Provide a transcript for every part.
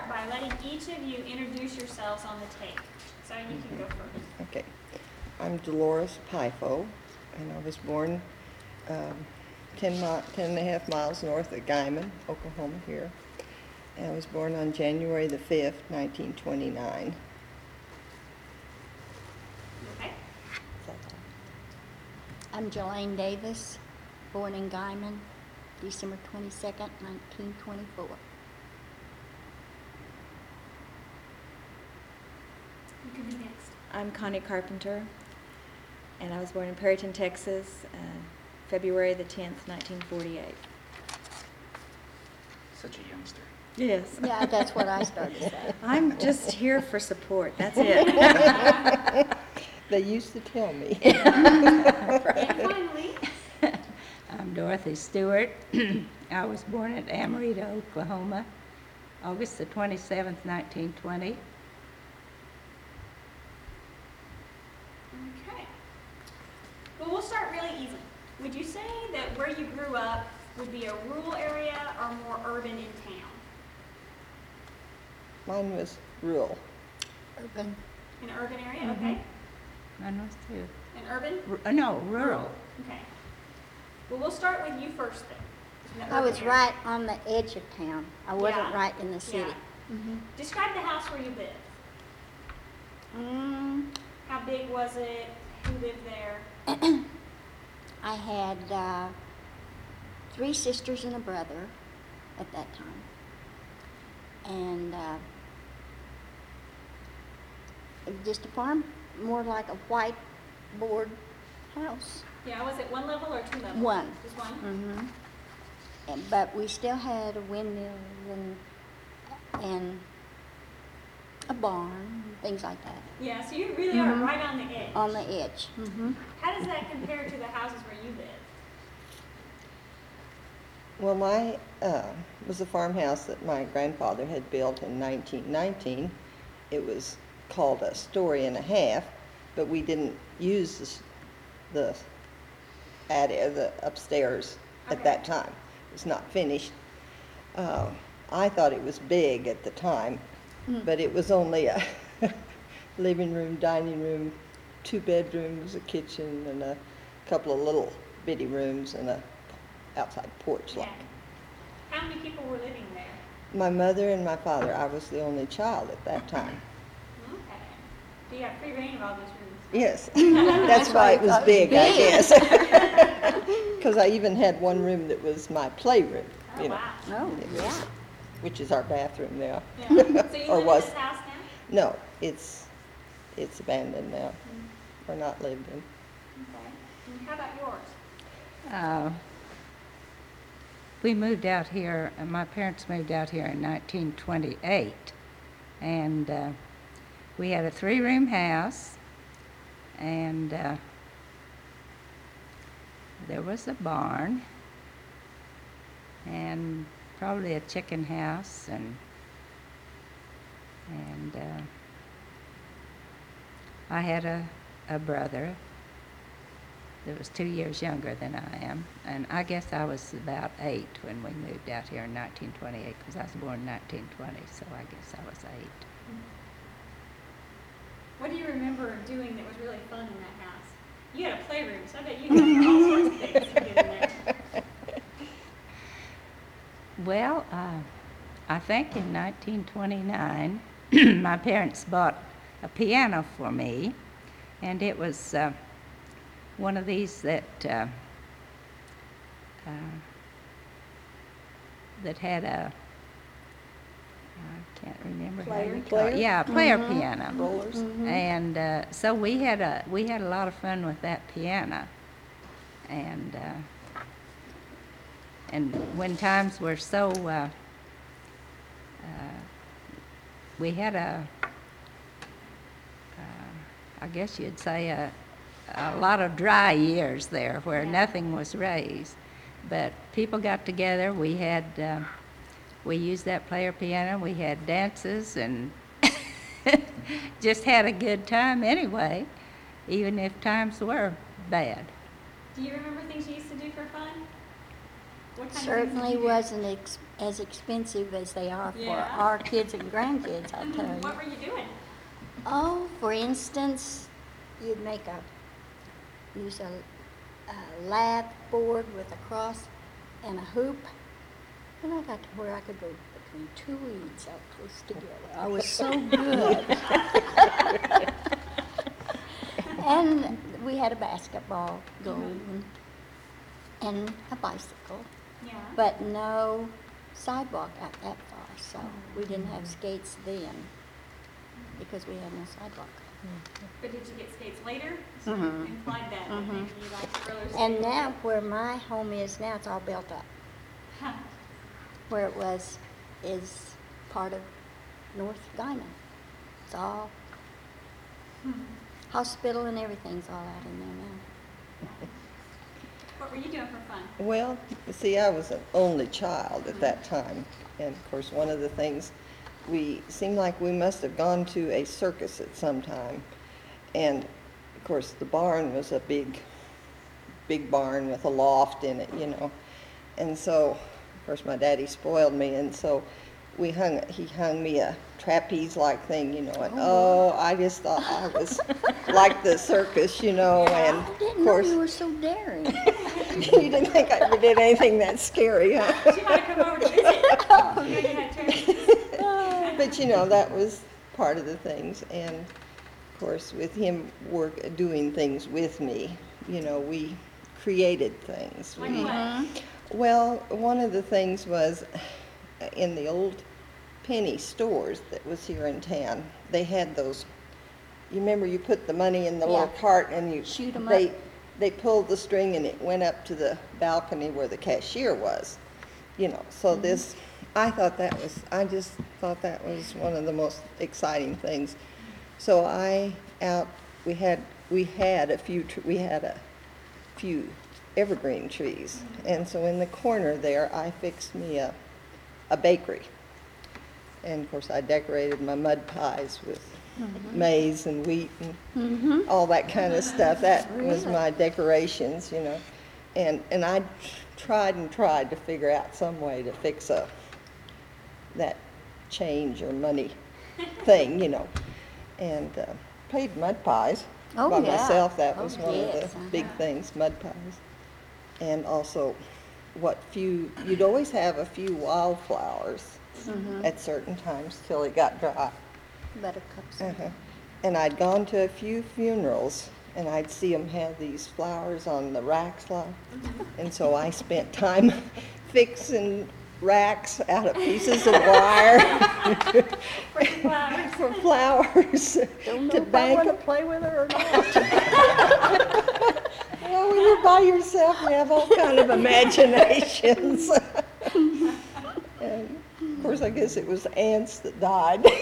start by letting each of you introduce yourselves on the tape. So you can go first. Okay. I'm Dolores Pifo, and I was born 10.5 miles north of Guyman, Oklahoma here. And I was born on January the 5th, 1929. Okay. I'm Jolene Davis, born in Guyman, December 22nd, 1924. You can be next. I'm Connie Carpenter, and I was born in Perryton, Texas, February the 10th, 1948. Such a youngster. Yes. Yeah, that's what I started saying. I'm just here for support. That's it. They used to tell me. And finally, I'm Dorothy Stewart. I was born at Amarita, Oklahoma, August the 27th, 1920. okay. Well, we'll start really easy. Would you say that where you grew up would be a rural area or more urban in town? Mine was rural. Urban. An urban area, Mhm. okay. Mine was too. An urban? No, rural. Okay. Well, we'll start with you first then. in the I urban was area. right on the edge of town. I wasn't Yeah. right in the city. Yeah. Mhm. Describe the house where you live. How big was it? Who lived there? I had 3 sisters and a brother at that time. And it was just a farm, more like a white board house. Yeah, was it one level or 2 levels? One. Just one? Mm-hmm. But we still had a windmill and a barn, and things like that, Yeah, so you really are Mhm. right on the edge. on the edge. Mm-hmm. How does that compare to the houses where you live? Well, my was a farmhouse that my grandfather had built in 1919. It was called a story and a half, but we didn't use the attic, the upstairs at Okay. that time. It was not finished. I thought it was big at the time, but it was only a living room, dining room, 2 bedrooms, a kitchen, and a couple of little bitty rooms and a outside porch like. Yeah. How many people were living there? My mother and my father. I was the only child at that time. Okay. So you have free reign of all those rooms. Yes, that's why it was big, I guess. Because I even had one room that was my playroom, Oh, you know, wow. Oh, It was- yeah. which is our bathroom now. Yeah. So you Or live was. in this house now? No, it's abandoned now, or not lived in. Okay. And how about yours? We moved out here, my parents moved out here in 1928, and we had a 3-room house, and there was a barn, and probably a chicken house, and I had a brother that was 2 years younger than I am, and I guess I was about 8 when we moved out here in 1928, because I was born in 1920, so I guess I was 8. What do you remember doing that was really fun in that house? You had a playroom, so I bet you did all sorts of things to get in there. Well, I think in 1929, my parents bought a piano for me, and it was one of these that had a, I can't remember how you call it. Player? Yeah, a player piano. Rollers? And so we had a lot of fun with that piano, and when times were so we had I guess you'd say a lot of dry years there where Yeah. nothing was raised, but people got together. We had we used that player piano. We had dances and just had a good time anyway, even if times were bad. Do you remember things you used to do for fun? What kind of things Certainly did you do? wasn't as expensive as they are for Yeah. our kids and grandkids, I'll tell What you. were you doing? Oh, for instance, you'd use a lath board with a cross and a hoop. And I got to where I could go between two weeds out close together. I was so good. And we had a basketball goal and a bicycle, Yeah. but no sidewalk out that far, so we didn't have skates then because we had no sidewalk. But did you get skates later? Mhm. Implied that, Mhm. maybe you liked roller skating. And now where my home is now, it's all built up. Huh. Where it was is part of North Guyman. It's all hospital and everything's all out in there now. What were you doing for fun? Well, see, I was an only child at that time. And of course, one of the things, we seemed like we must have gone to a circus at some time. And of course, the barn was a big barn with a loft in it, you know. And so, of course, my daddy spoiled me. And so he hung me a trapeze-like thing, you know. And I just thought I was like the circus, you know. And I of didn't know course, you were so daring. you didn't think I ever did anything that scary, huh? She might have come over to visit. You know, you had turns. But you know, that was part of the things. And of course, with him doing things with me, you know, we created things. Like We- what? Well, one of the things was in the old penny stores that was here in town, they had those, you remember you put the money in the little Yeah. cart and you, Shoot 'em they, up. they pulled the string and it went up to the balcony where the cashier was, you know. So this, I just thought that was one of the most exciting things. So we had a few evergreen trees. And so in the corner there, I fixed me a bakery. And of course, I decorated my mud pies with maize and wheat and all that kind of stuff. That was Really? my decorations, you know. And I tried to figure out some way to fix that change or money thing, you know. And paid mud pies Oh, by yeah. myself. That Oh, was one yes, of the big uh-huh. things, mud pies. And also, you'd always have a few wildflowers at certain times till it got dry. Buttercups. Uh-huh. And I'd gone to a few funerals, and I'd see them have these flowers on the racks, and so I spent time fixing racks out of pieces of wire For some flowers. for flowers Don't know to if I bank. want to play with her or not. Well, when you're by yourself, you have all kind of imaginations. And of course, I guess it was ants that died. Oh,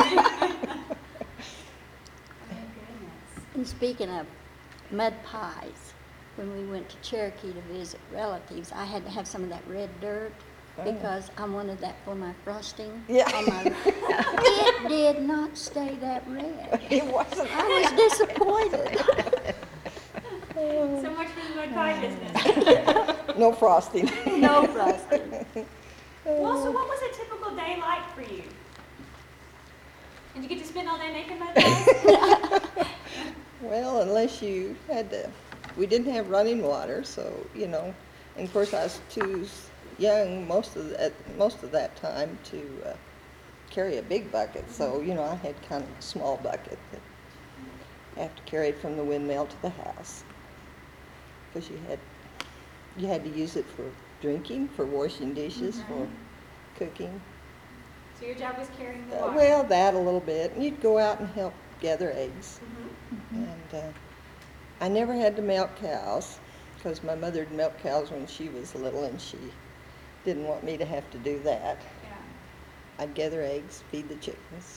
goodness. And speaking of mud pies, when we went to Cherokee to visit relatives, I had to have some of that red dirt because I wanted that for my frosting. Yeah. On my, it did not stay that red. It wasn't. I was disappointed. So much for the mud pie business. No frosting. No frosting. Well, so what was a typical day like for you? Did you get to spend all day making mud pies? Well, unless you we didn't have running water, so, you know, and of course I was too young most of that time to carry a big bucket, so, you know, I had kind of a small bucket that I have to carry it from the windmill to the house. Because you had to use it for drinking, for washing dishes, for cooking. So your job was carrying the water. Well, that a little bit. And you'd go out and help gather eggs. Mhm. And I never had to milk cows because my mother had milked cows when she was little and she didn't want me to have to do that. Yeah. I'd gather eggs, feed the chickens.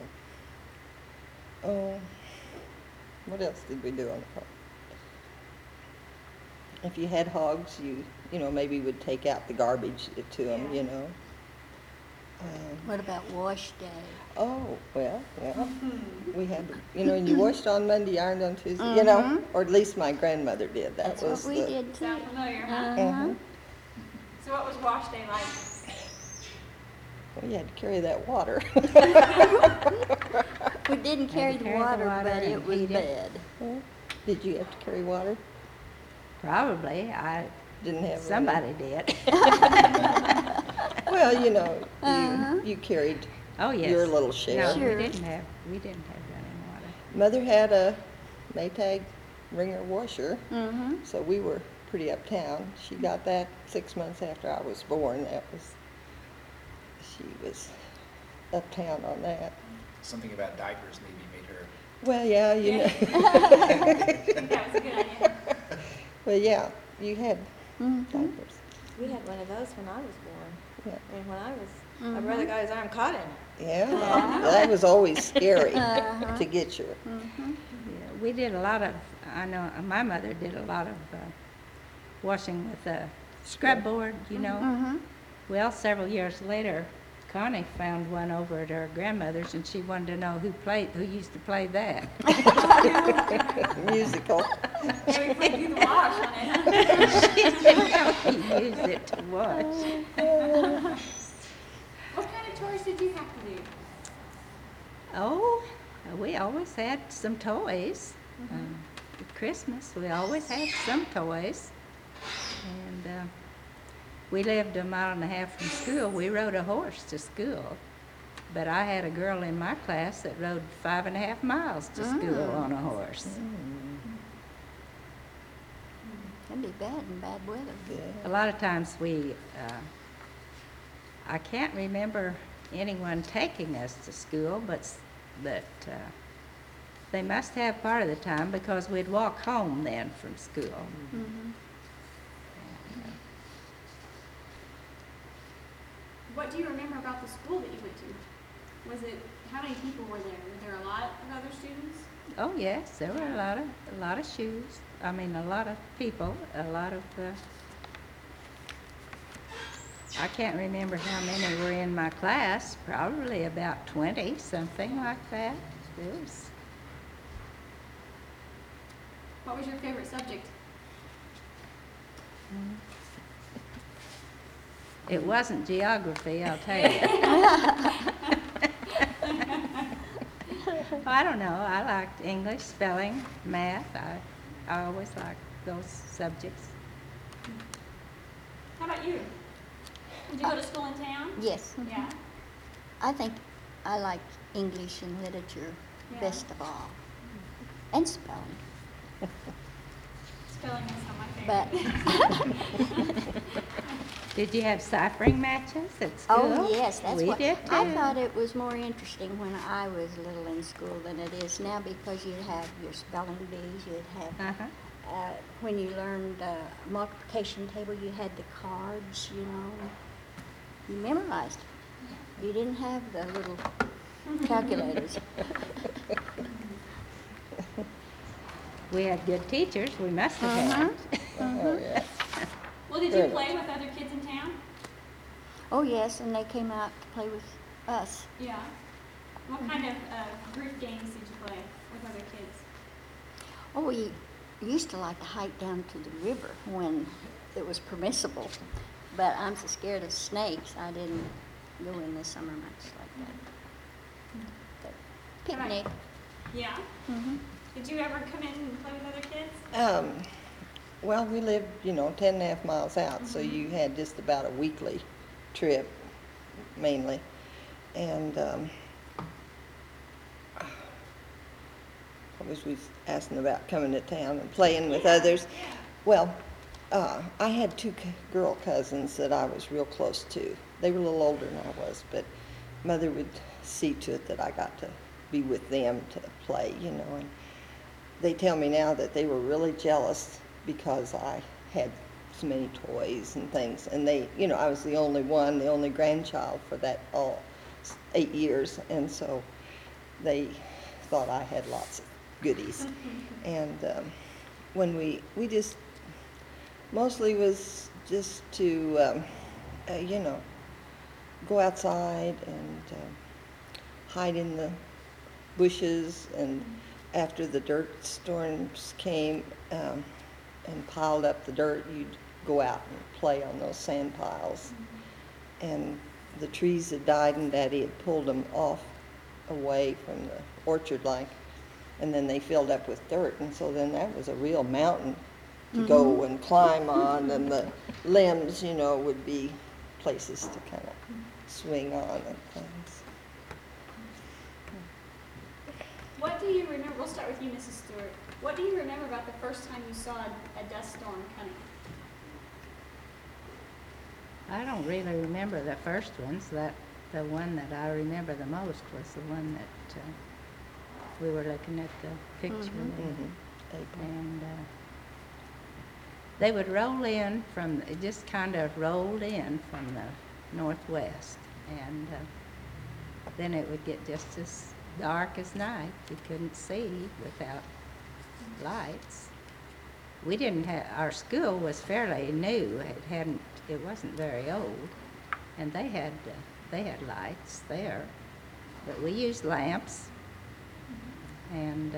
What else did we do on the farm? If you had hogs, you know, maybe would take out the garbage to them, Yeah. you know. What about wash day? Oh, well, yeah. Mm-hmm. We had, you know, and you washed on Monday, ironed on Tuesday, you know, or at least my grandmother did. That That's was what we the. did too. Sound familiar, huh? Uh-huh. Mhm. So what was wash day like? Well, you had to carry that water. We didn't carry to the carry the water, water but it and was heat it. bad. Did you have to carry water? Probably, Didn't have any? somebody did. Well, you know, Uh-huh. you carried Oh, yes. your little No, share. Sure. we didn't have running water. Mother had a Maytag wringer washer, Mm-hmm. so we were pretty uptown. She got that 6 months after I was born. She was uptown on that. Something about diapers maybe made her. Well, yeah, you know. I think that was a good idea. Well, yeah, you had Mm-hmm. diapers. We had one of those when I was born. Yeah. I mean, when I was, my brother got his arm caught in it. Yeah, that was always scary Uh-huh. to get your. Mm-hmm. Yeah, we did a lot of, I know, my mother did a lot of washing with a scrub board, you know. Mm-hmm. Well, several years later, Connie found one over at her grandmother's, and she wanted to know who used to play that. Musical. Yeah, we played do the wash on it. She didn't know he used it to wash. What kind of chores did you have to do? Oh, we always had some toys. At Christmas, we always had some toys. And we lived 1.5 miles from school. We rode a horse to school. But I had a girl in my class that rode 5.5 miles to school on a horse. That'd be bad in bad weather. A lot of times I can't remember anyone taking us to school, but they must have part of the time because we'd walk home then from school. Mm-hmm. What do you remember about the school that you went to? Was it, how many people were there? Were there a lot of other students? Oh yes, there were a lot of shoes. I mean, a lot of people, a lot of. I can't remember how many were in my class. Probably about 20, something like that. It was. What was your favorite subject? It wasn't geography, I'll tell you. I don't know. I liked English, spelling, math. I always liked those subjects. How about you? Did you go to school in town? Yes. Yeah. I think I like English and literature Yeah. best of all. And spelling. Spelling is not my But, favorite. Did you have ciphering matches at school? oh yes, that's we what, did I too. thought it was more interesting when I was little in school than it is now because you'd have your spelling bees, you'd have, Uh-huh. when you learned multiplication table, you had the cards, you know. You memorized. You didn't have the little calculators. We had good teachers. We must have had. Oh, yeah. Well, did you play with other kids in town? Oh yes, and they came out to play with us. Yeah. What kind of group games did you play with other kids? Oh, we used to like to hike down to the river when it was permissible, but I'm so scared of snakes, I didn't go in the summer much like that. But picnic. Yeah. Mhm. Did you ever come in and play with other kids? Well, we lived, 10.5 miles out, so you had just about a weekly trip, mainly. And I was asking about coming to town and playing with others. Well, I had two girl cousins that I was real close to. They were a little older than I was, but Mother would see to it that I got to be with them to play, and they tell me now that they were really jealous because I had so many toys and things, and they, I was the only one, the only grandchild for that all 8 years, and so they thought I had lots of goodies. And when we just mostly was just to, go outside and hide in the bushes, and after the dirt storms came and piled up the dirt, you'd go out and play on those sand piles. And the trees had died and Daddy had pulled them off away from the orchard like, and then they filled up with dirt, and so then that was a real mountain to go and climb on, and the limbs, you know, would be places to kind of swing on and things. What do you remember, we'll start with you, Mrs. Stewart. What do you remember about the first time you saw a dust storm coming? I don't really remember the first ones. The one that I remember the most was the one that we were looking at the picture there. April. And they would roll in from, it just kind of rolled in from the northwest. And then it would get just as dark as night. You couldn't see without lights. We didn't have, our school was fairly new. It wasn't very old. And they had lights there. But we used lamps. And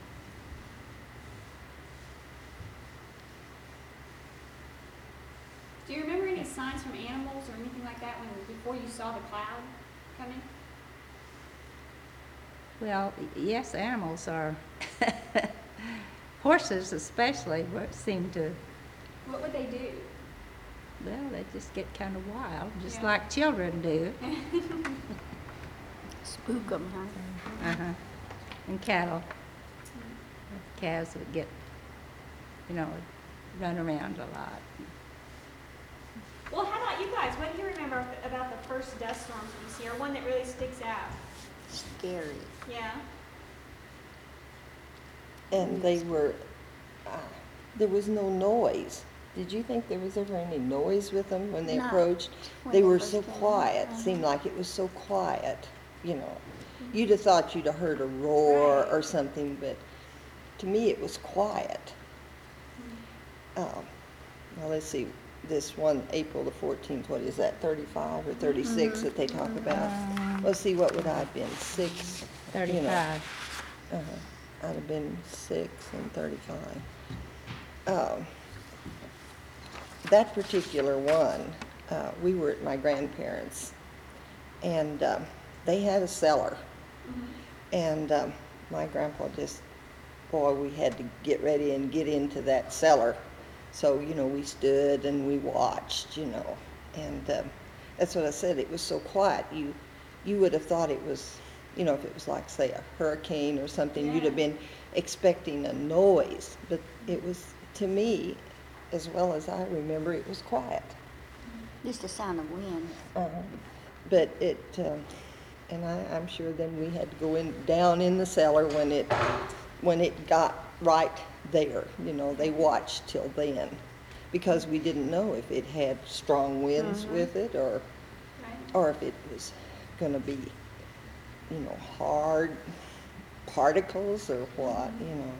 Do you remember any signs from animals or anything like that before you saw the cloud coming? well, yes, animals are, horses especially, seem to, What would they do? well, they just get kind of wild, just Yeah. like children do. Spook them, huh? Uh-huh. And cattle. Calves would get, run around a lot. Well, how about you guys? What do you remember about the first dust storms you see, or one that really sticks out? Scary. Yeah. And they were, there was no noise. Did you think there was ever any noise with them when they No, approached? when They they were first so came out, quiet, seemed like it was so quiet, you know. You'd have thought you'd have heard a roar Right. or something, but to me it was quiet. Now let's see, this one, April the 14th, what is that, 35 or 36 that they talk about? Let's see, what would I have been, 6? you know. 35. I'd have been 6 and 35. That particular one, we were at my grandparents', and they had a cellar. And my grandpa just, boy, we had to get ready and get into that cellar. So, we stood and we watched, and that's what I said, it was so quiet. You would have thought it was, if it was like, say, a hurricane or something, you'd have been expecting a noise. But it was, to me, as well as I remember, it was quiet. Just the sound of wind. But it, and I'm sure then we had to go down in the cellar when it got right there. They watched till then, because we didn't know if it had strong winds with it, or if it was going to be, hard particles or what,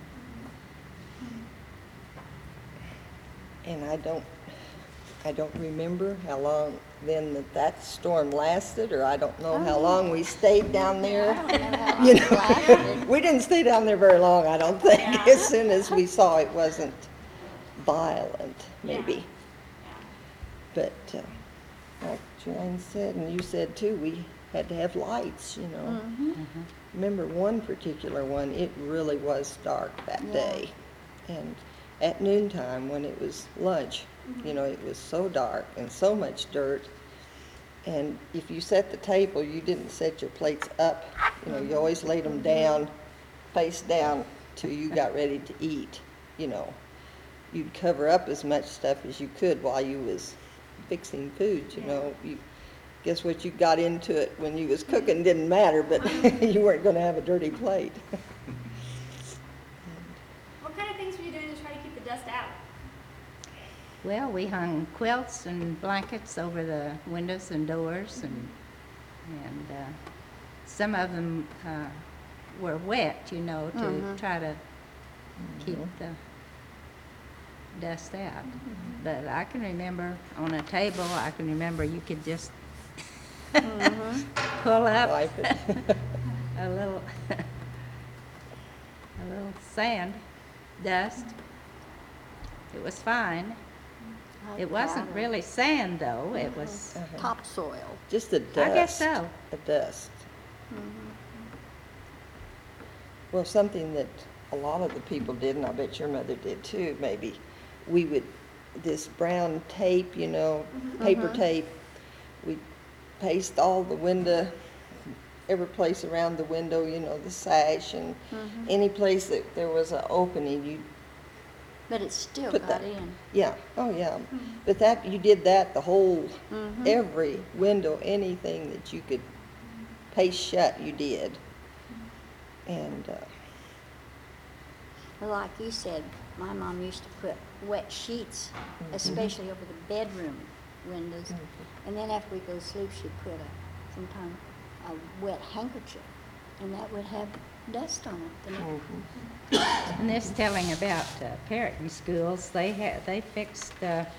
And I don't remember how long then that storm lasted, or I don't know how long we stayed down there. We didn't stay down there very long, I don't think. Yeah. As soon as we saw it wasn't violent, maybe. But like Joanne said, and you said too, we had to have lights, Remember one particular one, it really was dark that day. And at noontime when it was lunch, it was so dark and so much dirt. And if you set the table, you didn't set your plates up. You always laid them down, face down, till you got ready to eat. You'd cover up as much stuff as you could while you was fixing food. Guess what you got into it when you was cooking didn't matter, but you weren't going to have a dirty plate. What kind of things were you doing to try to keep the dust out? Well, we hung quilts and blankets over the windows and doors, and some of them were wet, to try to keep the dust out. But I can remember on a table, you could just pull up Wipe it. a little sand dust. It was fine. Like It wasn't powder. really sand, though. It was, Uh-huh. Topsoil. Just a dust. I guess so. A dust. Mhm. Well, something that a lot of the people did, and I bet your mother did too, maybe, we would, this brown tape, you know, paper tape, we'd paste all the window, every place around the window, you know, the sash, and any place that there was an opening, you, But it still Put got that- in. yeah, oh yeah. But that, you did that the whole, Mhm. every window, anything that you could paste shut, you did. And, Like you said, my mom used to put wet sheets, especially over the bedroom windows. And then after we go to sleep, she'd put sometimes a wet handkerchief, and that would have dust on it. mhm. and this telling about parenting schools, they fixed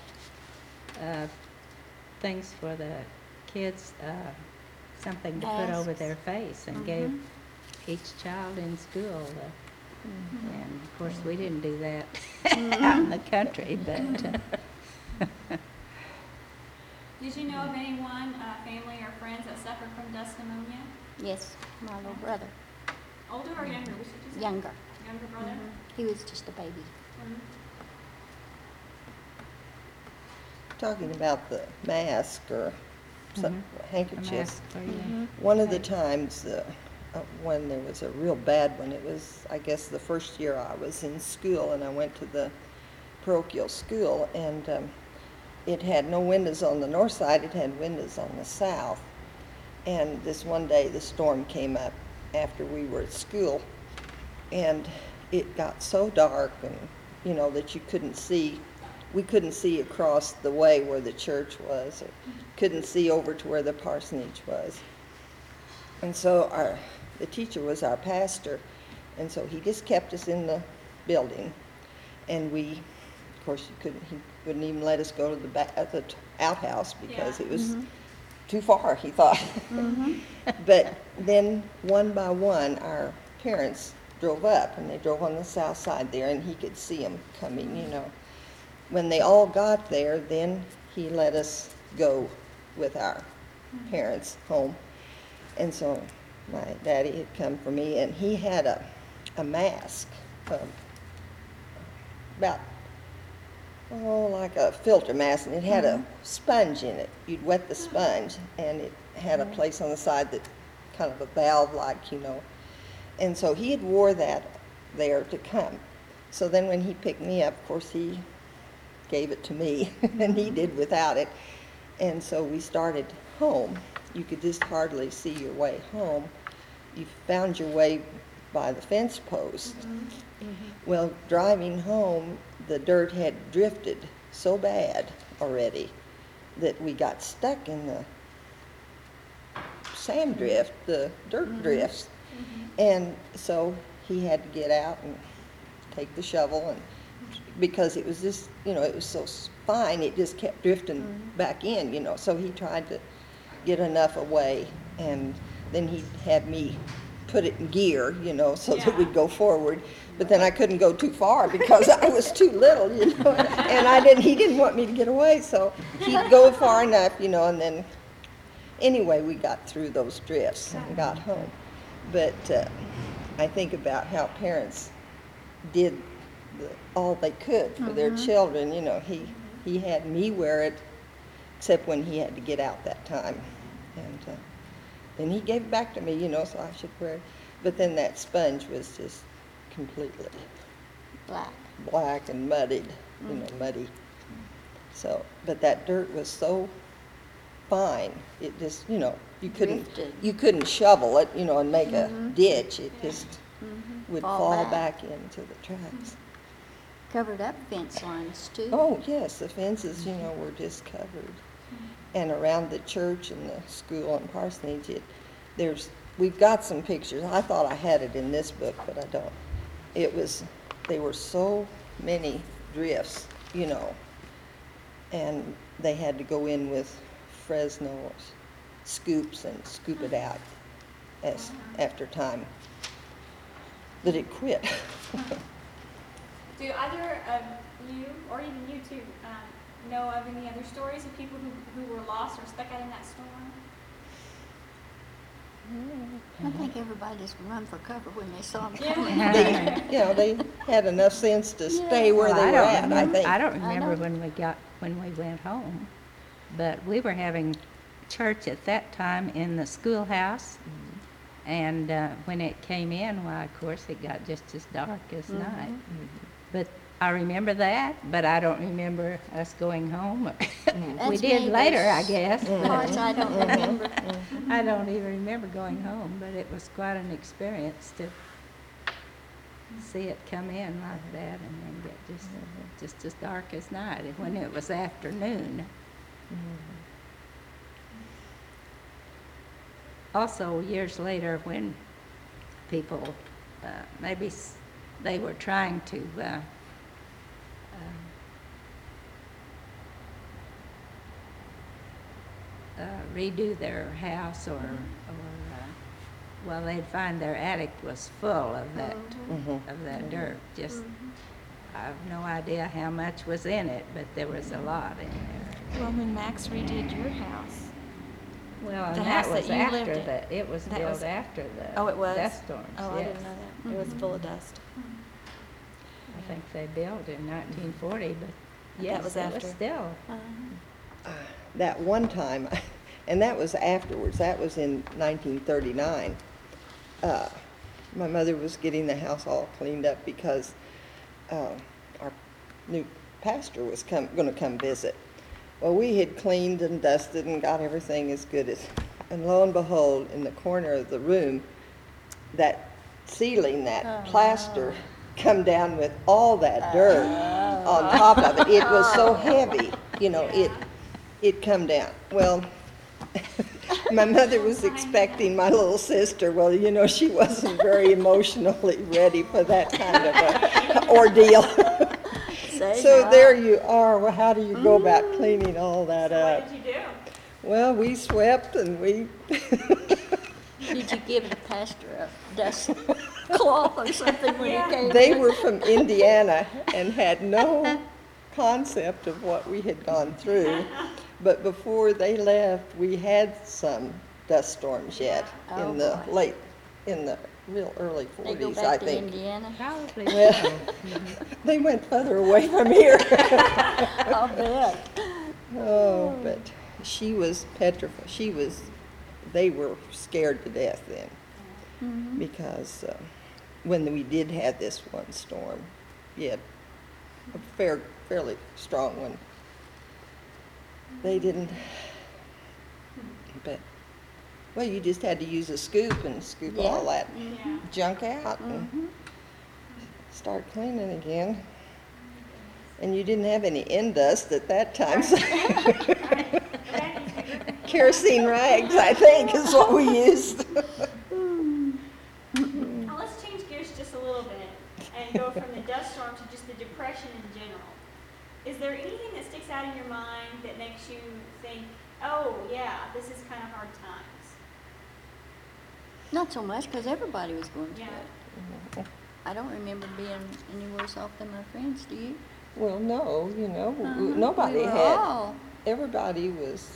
things for the kids, something to put over Masks. their face, and gave each child in school. And of course, we didn't do that out in the country, but Did you know of anyone, family or friends that suffered from dust pneumonia? Yes, my little brother, Older or younger? Which did you say? younger. Younger brother? He was just a baby. Mhm. Talking about the mask or some a handkerchief. mask for you. One of the times when there was a real bad one, it was, I guess, the first year I was in school, and I went to the parochial school, and it had no windows on the north side, it had windows on the south. And this one day, the storm came up after we were at school, and it got so dark, and, you know, that you couldn't see. We couldn't see across the way where the church was, or couldn't see over to where the parsonage was. And so the teacher was our pastor, and so he just kept us in the building. And we, of course, he wouldn't even let us go to the outhouse because Yeah. it was too far, he thought. But then, one by one, our parents drove up, and they drove on the south side there, and he could see them coming, you know. When they all got there, then he let us go with our parents home. And so my daddy had come for me, and he had a mask, about, like a filter mask, and it had a sponge in it. You'd wet the sponge, and it had a place on the side that kind of a valve-like, you know. And so he had wore that there to come. So then when he picked me up, of course, he gave it to me, and he did without it. And so we started home. You could just hardly see your way home. You found your way by the fence post. Well, driving home, the dirt had drifted so bad already that we got stuck in the sand drift, the dirt drifts. And so he had to get out and take the shovel, and because it was just, you know, it was so fine, it just kept drifting back in, you know. So he tried to get enough away, and then he'd have me put it in gear, you know, so that we'd go forward. But then I couldn't go too far because I was too little, you know, and he didn't want me to get away, so he'd go far enough, you know, and then, anyway, we got through those drifts and got home. But I think about how parents did all they could for their children, you know. He had me wear it, except when he had to get out that time. And then he gave it back to me, you know, so I should wear it. But then that sponge was just completely black and muddied, you know, muddy. So, but that dirt was so fine, it just, you know, Drifted. you couldn't shovel it, you know, and make a ditch. It just would Fall fall back. back into the tracks. Covered up fence lines too. Oh, yes, the fences, you know, were just covered. And around the church and the school and parsonage, we've got some pictures. I thought I had it in this book, but I don't. They were so many drifts, you know, and they had to go in with Fresno scoops and scoop it out after time that it quit. Do either of you, or even you two, know of any other stories of people who were lost or stuck out in that storm? I think everybody just run for cover when they saw them Yeah. coming. They had enough sense to stay where Well, they I were don't at, I remember- think. I don't remember know. when we went home, but we were having church at that time in the schoolhouse. And when it came in, why, of course, it got just as dark as night. But I remember that, but I don't remember us going home. We That's did me, later, I those guess. but Parts I don't remember. I don't even remember going home, but it was quite an experience to see it come in like that and then get just as dark as night when it was afternoon. Also, years later, when people, maybe they were trying to redo their house well, they'd find their attic was full of that dirt. Just, I have no idea how much was in it, but there was a lot in there. Well, when Max redid your house, Well, The and house that was that you lived after in. the, it was That built was- after the oh, it was? dust storms, Oh, I didn't yes. know that. It was full of dust. I think they built in 1940, but yes, was it was after. still. That one time, and that was afterwards, that was in 1939. My mother was getting the house all cleaned up because our new pastor was gonna come visit. Well, we had cleaned and dusted and got everything as good as, and lo and behold, in the corner of the room, that ceiling, that plaster, come down with all that dirt on top of it. It was so heavy, you know, it come down. Well, my mother was expecting my little sister. Well, you know, she wasn't very emotionally ready for that kind of a ordeal. So there you are. Well, how do you go about cleaning all that So up? what did you do? Well, we swept and we, Did you give the pastor a dust cloth or something when Yeah. he came they in? were from Indiana and had no concept of what we had gone through. But before they left, we had some dust storms yet Oh, in the boy. in the real early They go 40s, I back to think. Indiana? Probably. Well, they went further away from here. I'll bet. Oh, but she was petrified. They were scared to death then. Because when we did have this one storm, yet a fairly strong one, they didn't, but, well, you just had to use a scoop and scoop all Yeah. that Yeah. junk out and start cleaning again. And you didn't have any end dust at that time, so kerosene rags, I think, is what we used. Now let's change gears just a little bit and go from the dust storm to just the depression in general. Is there anything that sticks out in your mind that makes you think, oh yeah, this is kind of hard times? Not so much, because everybody was going through Yeah. it. I don't remember being any worse off than my friends, do you? Well, no, you know, We nobody were had, all- everybody was,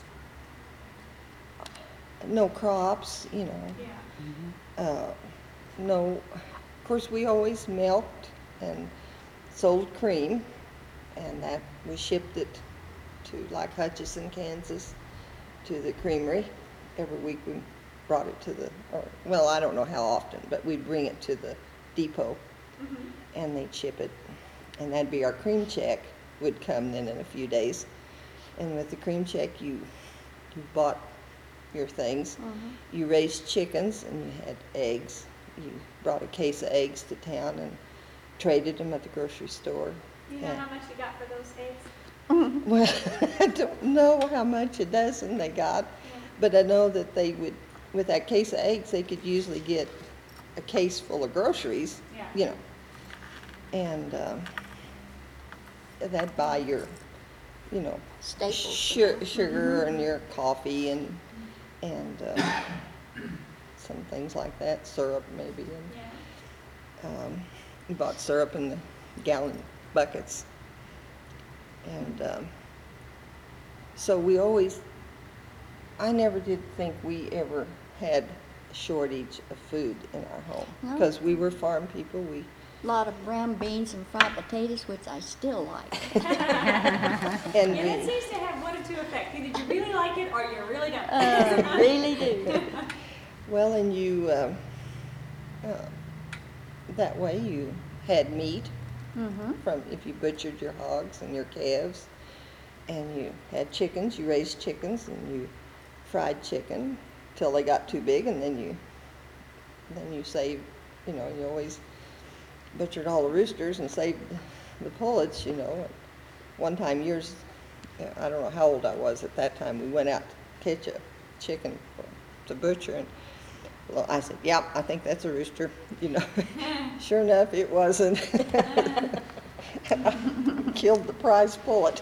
no crops, you know. Yeah. No, of course, we always milked and sold cream, and that, we shipped it to, like Hutchinson, Kansas, to the creamery. Every week we brought it to the, well, I don't know how often, but we'd bring it to the depot, and they'd ship it. And that'd be our cream check, would come then in a few days. And with the cream check, you bought your things. You raised chickens and you had eggs. You brought a case of eggs to town and traded them at the grocery store. Do you know Yeah. how much you got for those eggs? Well, I don't know how much a dozen they got, but I know that they would, with that case of eggs, they could usually get a case full of groceries, Yeah. you know. And that'd buy your, you know, Staples. sugar and your coffee and some things like that, syrup maybe. And, Yeah. we bought syrup in the gallon buckets. And So I never did think we ever had a shortage of food in our home. No. Because we were farm people, Lot of brown beans and fried potatoes, which I still like. and Yeah, that we, seems to have one of two effects. Either you really like it or you really don't. Really do. well, and that way you had meat Mm-hmm. from, if you butchered your hogs and your calves, and you had chickens, you raised chickens, and you fried chicken till they got too big, and then you saved, you always butchered all the roosters and saved the pullets, One time I don't know how old I was at that time, we went out to catch a chicken to butcher, and well, I said, "Yep, I think that's a rooster." Sure enough, it wasn't. Killed the prize pullet.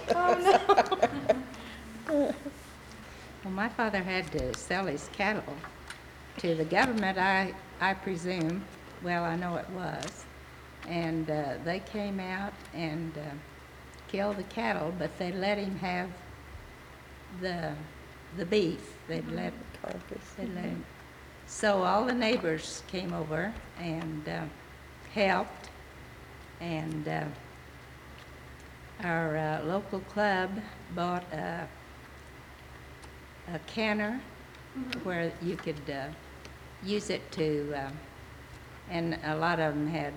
Well, my father had to sell his cattle to the government, I presume. Well, I know it was. And they came out and killed the cattle, but they let him have the beef. They'd let him. So all the neighbors came over and helped, and our local club bought a canner where you could use it to, and a lot of them had,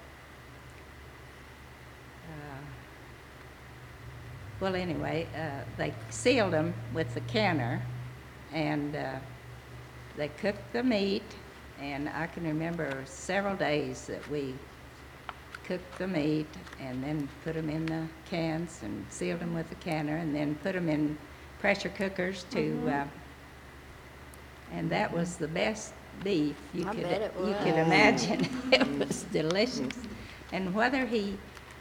well, anyway, they sealed them with the canner, and they cooked the meat, and I can remember several days that we cooked the meat and then put them in the cans and sealed them with the canner, and then put them in pressure cookers to, and that was the best beef you I could bet it you was. could imagine. It was delicious. And whether he,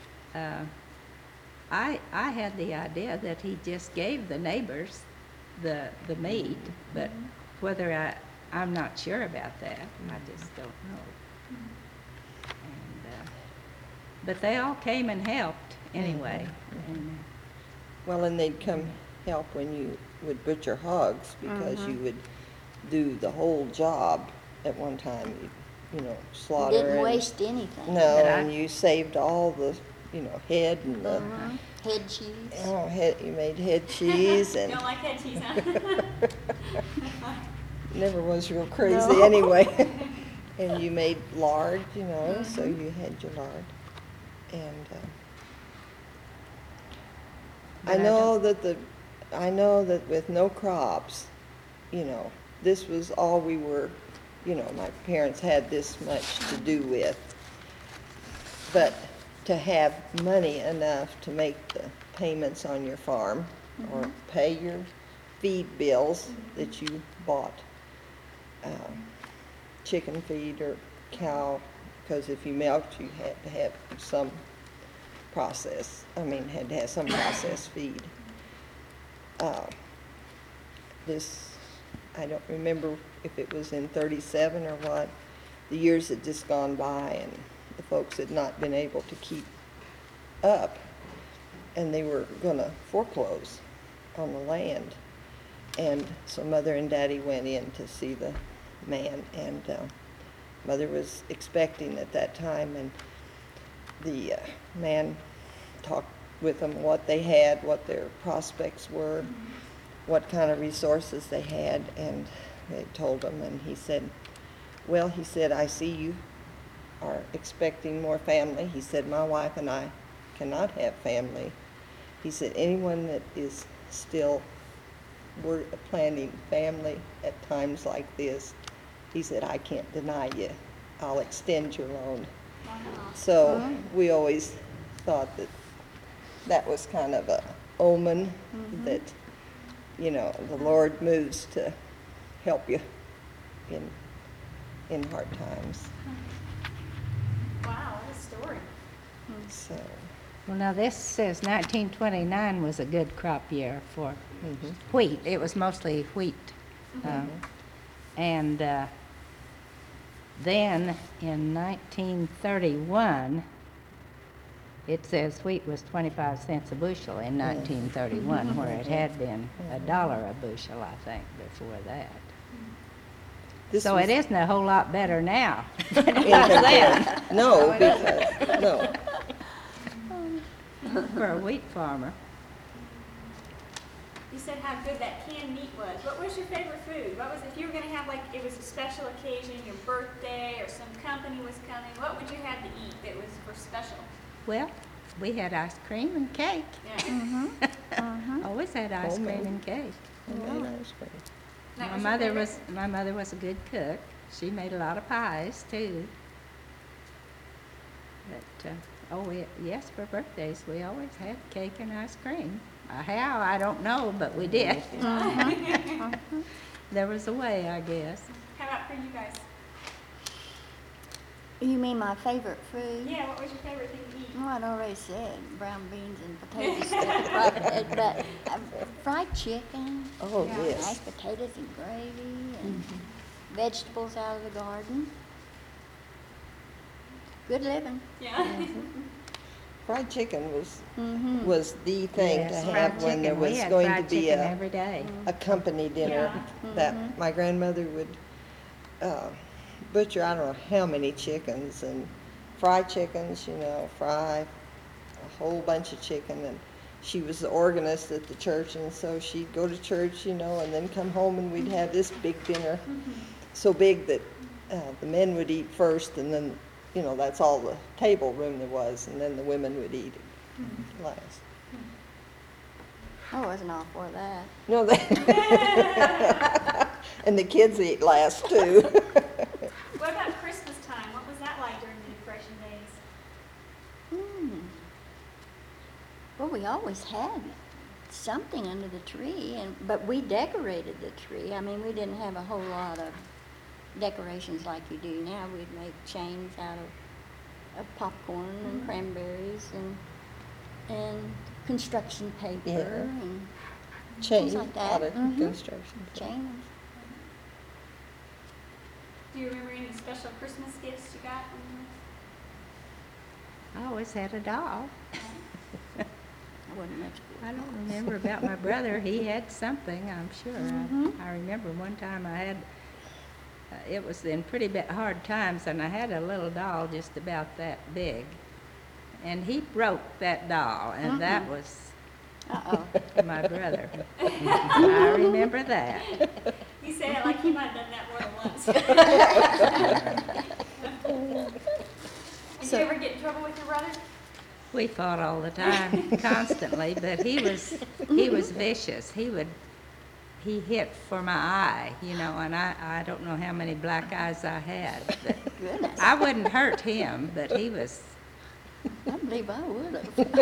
I had the idea that he just gave the neighbors the meat, but whether I'm not sure about that. I just don't know. And, but they all came and helped anyway. And, Well, and they'd come help when you would butcher hogs, because you would do the whole job at one time. Slaughter. Didn't and- waste anything. No, But and you saved all the, head and the, Head cheese. you made head cheese and Don't like that cheese, huh? never was real crazy No. anyway. And you made lard, so you had your lard. And But I know that with no crops, this was all we were, my parents had this much to do with. But to have money enough to make the payments on your farm or pay your feed bills that you bought, chicken feed or cow, because if you milked, you had to have some had to have some processed feed. I don't remember if it was in 37 or what. The years had just gone by, and the folks had not been able to keep up, and they were going to foreclose on the land. And so Mother and Daddy went in to see the man, and Mother was expecting at that time, and the man talked with them what they had, what their prospects were, what kind of resources they had, and they told him, and he said, "Well," he said, "I see you are expecting more family." He said, "My wife and I cannot have family." He said, "Anyone that is still planning family at times like this," he said, "I can't deny you. I'll extend your loan." Wow. So we always thought that was kind of a omen that, the Lord moves to help you in hard times. Wow, what a story. So, well, now this says 1929 was a good crop year for mhm. wheat. It was mostly wheat. And then in 1931, It says wheat was 25 cents a bushel in 1931, where it had been $1 a bushel, I think, before that. This So was- it isn't a whole lot better now than it in was then comparison. No, because, no. for a wheat farmer. You said how good that canned meat was. What was your favorite food? What was, if you were gonna have, like, it was a special occasion, your birthday, or some company was coming, what would you have to eat that was for special? Well, we had ice cream and cake. Yeah. Always had ice cream Homemade. and cake. Homemade ice cream. That My was your mother favorite? was my mother was a good cook. She made a lot of pies too. But yes, for birthdays we always had cake and ice cream. How I don't know, but we did. There was a way, I guess. How about for you guys? You mean my favorite food? Yeah, what was your favorite thing to eat? Well, I'd already said brown beans and potato stuff, but fried chicken, Oh, Yeah. mashed yes. potatoes and gravy, and vegetables out of the garden. Good living. Yeah. Fried chicken was, Mm-hmm. was the thing to Yes, have fried when there chicken. We was had going to fried be chicken a every day. company dinner that my grandmother would butcher, I don't know how many chickens, and fried chickens, fry a whole bunch of chicken. And she was the organist at the church, and so she'd go to church, and then come home, and we'd have this big dinner, so big that the men would eat first, and then, that's all the table room there was, and then the women would eat it last. I wasn't all for that. No, and the kids eat last too. What about Christmas time? What was that like during the Depression days? Well, we always had something under the tree, but we decorated the tree. I mean, we didn't have a whole lot of decorations like you do now. We'd make chains out of popcorn and cranberries and construction paper Yeah. and Chain like that. out of Mhm. construction. chains. Do you remember any special Christmas gifts you got? I always had a doll. I wasn't much good. I don't remember about my brother. He had something, I'm sure. Mhm. I remember one time I had, it was in pretty hard times, and I had a little doll just about that big. And he broke that doll, and that was Uh-oh. my brother. I remember that. You said it like you might have done that more than once. Did So- you ever get in trouble with your brother? We fought all the time, constantly, but he was vicious. He hit for my eye, and I don't know how many black eyes I had. But Goodness. I wouldn't hurt him, but he was, I believe I would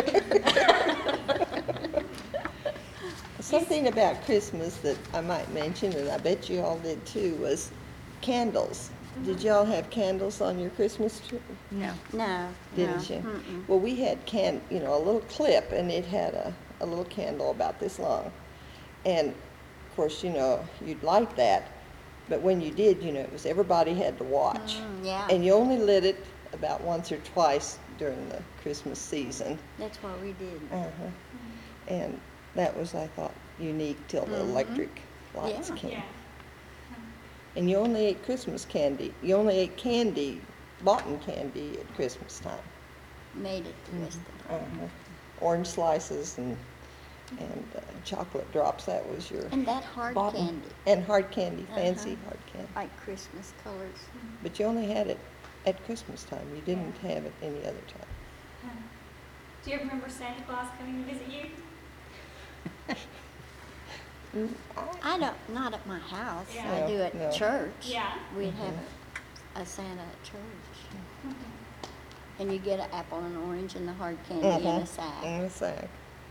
have. Something about Christmas that I might mention, and I bet you all did too, was candles. Did y'all have candles on your Christmas tree? no. No. Didn't no. you? Mm-mm. Well, we had a little clip, and it had a little candle about this long. And of course, you'd light that, but when you did, it was everybody had to watch. Yeah, And you only lit it about once or twice during the Christmas season. that's what we did. Uh-huh. And that was, I thought, unique till the electric lights Yeah. came. Yeah. And you only ate Christmas candy. You only ate candy, boughten candy at Christmas time. Made it the rest of the Uh-huh. Orange slices and chocolate drops, that was your And that hard boughten. candy, And hard candy, fancy Uh-huh. hard candy. like Christmas colors. But you only had it at Christmas time. You didn't have it any other time. Do you ever remember Santa Claus coming to visit you? I don't, not at my house. Yeah. I do No, at no. church. Yeah. We'd have a Santa at church. And you get an apple and orange and the hard candy in a sack. In a sack.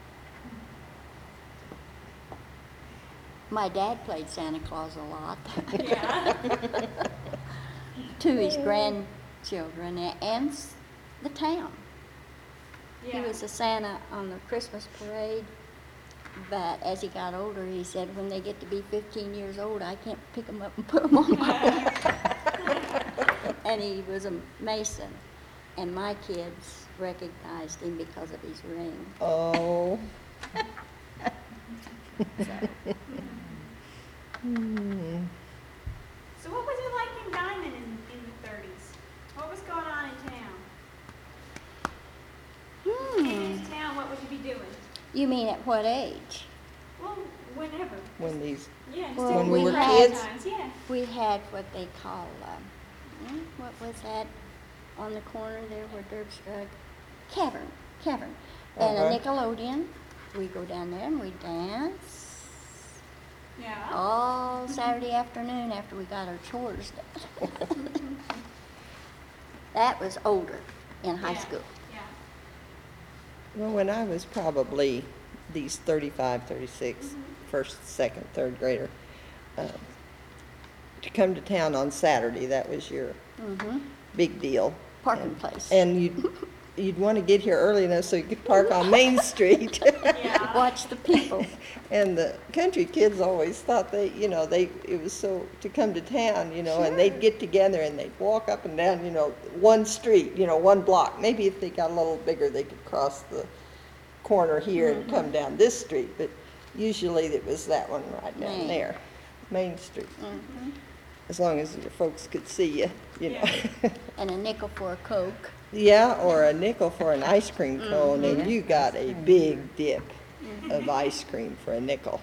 My dad played Santa Claus a lot Yeah. to his grandchildren and the town. He Yeah. was a Santa on the Christmas parade, but as he got older, he said, when they get to be 15 years old, I can't pick them up and put them on my back. And he was a Mason. and my kids recognized him because of his ring. Oh. So, Hmm. So what was it like in Diamond in the 30s? What was going on in town? Came into town, what would you be doing? you mean at what age? Well, whenever. When these, Yeah, just Well, different we were times, kids? Yeah. We had what they call, what was that on the corner there where Derb's, Cavern. And a Uh-huh. Nickelodeon. We go down there and we dance Yeah. all Saturday afternoon after we got our chores done. That was older in high Yeah, school. Yeah. well, when I was probably these 35, 36, first, second, third grader, to come to town on Saturday, that was your Mm-hmm. big deal. Parking And- place. And you'd want to get here early enough so you could park on Main Street. Yeah. Watch the people. And the country kids always thought it was so, to come to town, and they'd get together and they'd walk up and down, one street, one block. Maybe if they got a little bigger, they could cross the corner here and come down this street, but usually it was that one right down Main. there, Main Street. Mm-hmm. As long as your folks could see you, Yeah. And a nickel for a Coke. Yeah, or a nickel for an ice cream cone, and you got a big dip of ice cream for a nickel.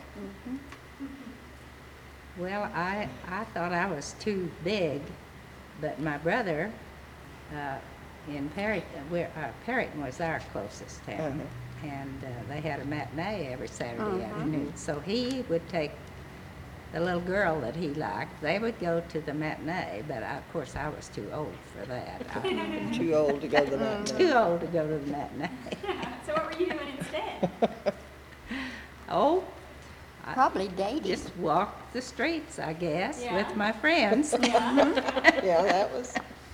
Well, I thought I was too big, but my brother, in Perryton was our closest town. And they had a matinee every Saturday afternoon. So he would take the little girl that he liked. They would go to the matinee, but of course I was too old for that. Too old to go to the matinee. Too old to go to the matinee. So what were you doing instead? Oh, I Probably dating. just walked the streets, I guess, Yeah. with my friends. Yeah, that was.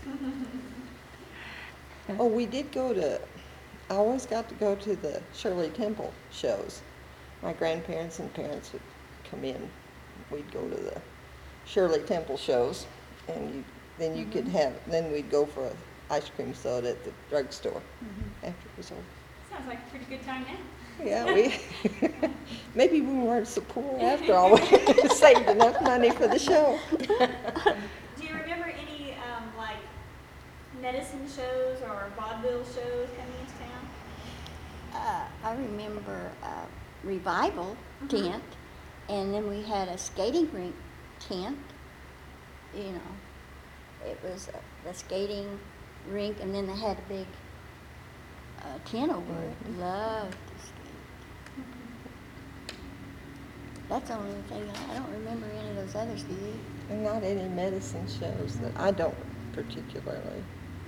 Oh, we did I always got to go to the Shirley Temple shows. My grandparents and parents would come in. We'd go to the Shirley Temple shows, and then we'd go for an ice cream soda at the drugstore after it was over. Sounds like a pretty good time now. Yeah, maybe we weren't so poor after all. We saved enough money for the show. Do you remember any like medicine shows or vaudeville shows coming into town? I remember Revival tent, and then we had a skating rink tent. It was the skating rink, and then they had a big tent over it. Loved to skate. That's the only thing. I don't remember any of those others, do you? And not any medicine shows that I don't particularly.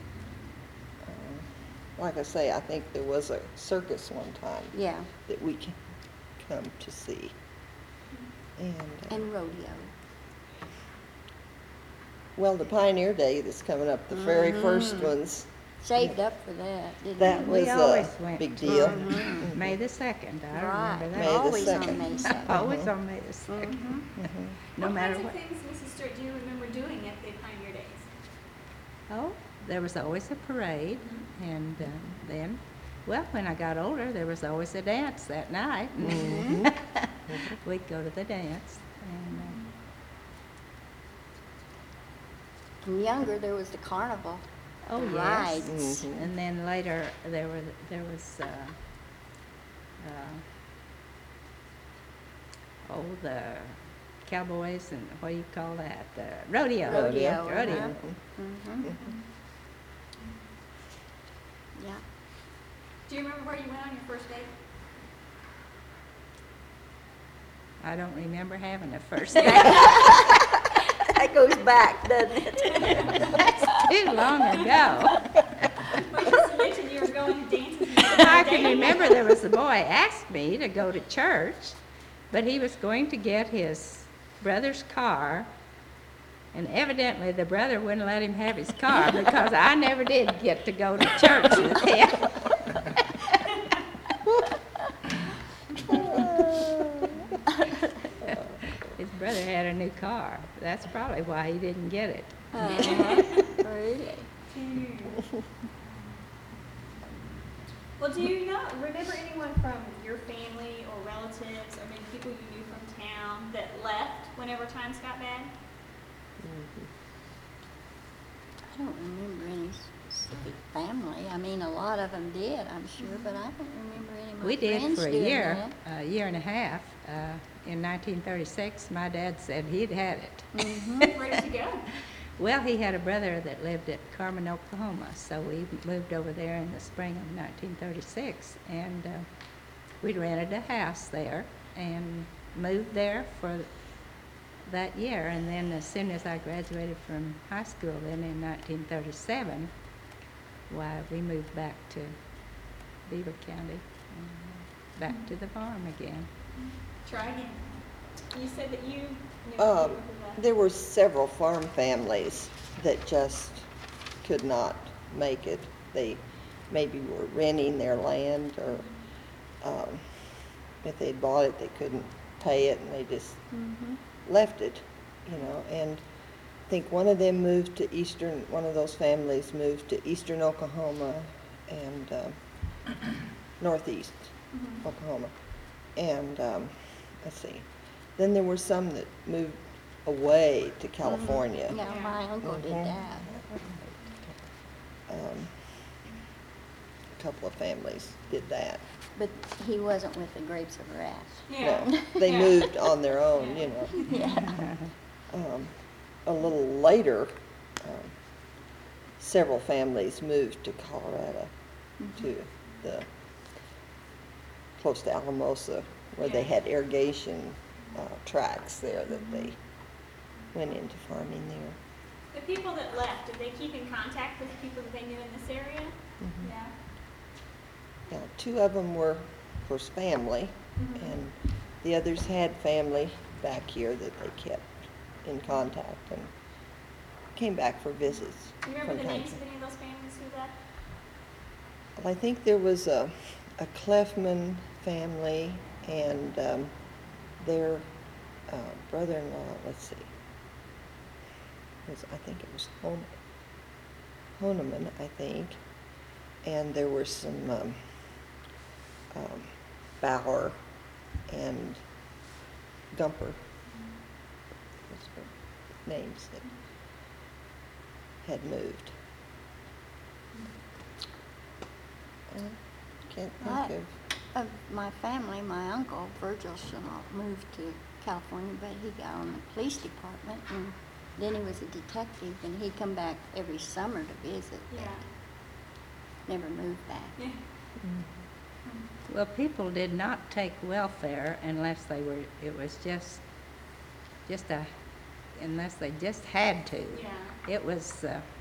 Like I say, I think there was a circus one time Yeah, that we can come to see. and rodeo. Well, the Pioneer Day that's coming up, the very first ones, Saved up for that, didn't that we? was always a went big to deal. May the 2nd, I Right, remember May that. the always 2nd. on May 2nd. Always on May the 2nd, Mhm. no matter What what. kinds of things, Mrs. Stewart, do you remember doing at the Pioneer Days? Oh, there was always a parade, and then, well, when I got older, there was always a dance that night. We'd go to the dance, and From younger, there was the carnival. oh The yes, rides. and then later there was the cowboys and what do you call that? The rodeo. Rodeo, Rodeo. uh-huh. Mhm. Yeah. Do you remember where you went on your first date? I don't remember having a first date. That goes back, doesn't it? That's too long ago. Well, you just mentioned you were going to dances. I can remember there was a boy asked me to go to church, but he was going to get his brother's car, and evidently the brother wouldn't let him have his car because I never did get to go to church with him. His brother had a new car. That's probably why he didn't get it. Uh-huh. Really? Well, do you not remember anyone from your family or relatives or maybe people you knew from town that left whenever times got bad? I don't remember any specific family. I mean, a lot of them did, I'm sure, but I don't remember any of my We did friends for a doing year, that. a year and a half. In 1936, my dad said he'd had it. Mhm. Where did you go? Well, he had a brother that lived at Carmen, Oklahoma, so we moved over there in the spring of 1936, and we rented a house there and moved there for that year. And then as soon as I graduated from high school, then in 1937, why, we moved back to Beaver County, and back to the farm again. Try again. You said that you knew people who left. There were several farm families that just could not make it. They maybe were renting their land, or if they'd bought it, they couldn't pay it, and they just left it, you know. And I think one of them moved to one of those families moved to eastern Oklahoma and northeast Oklahoma. And let's see, then there were some that moved away to California. Yeah, my uncle did Mhm. that. A couple of families did that. But he wasn't with the Grapes of Wrath. Yeah. No, they Yeah. moved on their own, you know. Yeah. A little later, several families moved to Colorado, to close to Alamosa, where they Yeah. had irrigation tracts there that they went into farming there. The people that left, did they keep in contact with people that they knew in this area? Mhm. Yeah. Now, two of them were, of course, family, Mhm. and the others had family back here that they kept in contact and came back for visits. Do you remember from the time names to of any of those families who left? Well, I think there was a Clefman family, and their brother-in-law, let's see, I think it was Honeman, I think, and there were some Bauer and Gumper, those were names that had moved. I can't I- think Of my family, my uncle, Virgil Chenault, moved to California, but he got on the police department, and then he was a detective, and he'd come back every summer to visit, but Yeah. never moved back. Yeah. Well, people did not take welfare unless they were, it was just unless they just had to. Yeah. It was,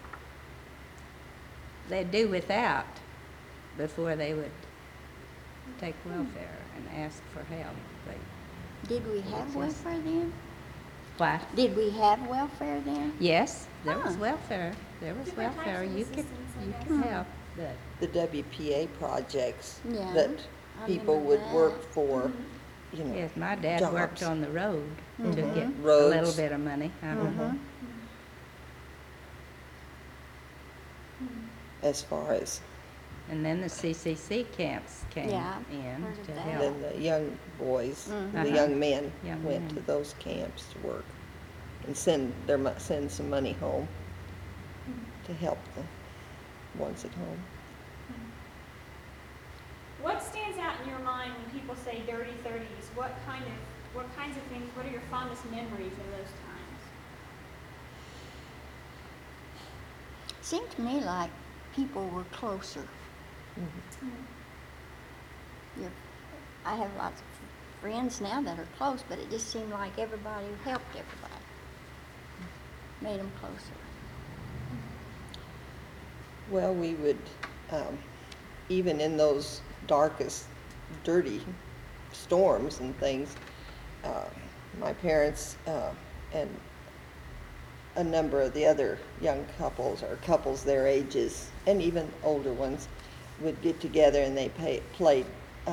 they'd do without before they would take welfare and ask for help. Did we have just- welfare then? What? Did we have welfare then? Yes, there was Huh. welfare. There was Different types welfare. of You could, assistance, I you guess. could help, but the WPA projects Yeah, that I people remember would work that. for, you know. yes, my dad worked jobs. on the road to Mhm. get a Roads. little bit of money. Mhm. As far as, And then the CCC camps came Yeah, in heard of to that. help. then the young boys, Mhm. the Uh-huh. young men Young went to men. those camps to work and send some money home to help the ones at home. What stands out in your mind when people say dirty 30s? What kinds of things, what are your fondest memories of those times? Seemed to me like people were closer. You're- I have lots of friends now that are close, but it just seemed like everybody helped everybody. Made them closer. Well, we would, even in those darkest, dirty storms and things, my parents and a number of the other young couples or couples their ages and even older ones would get together and they played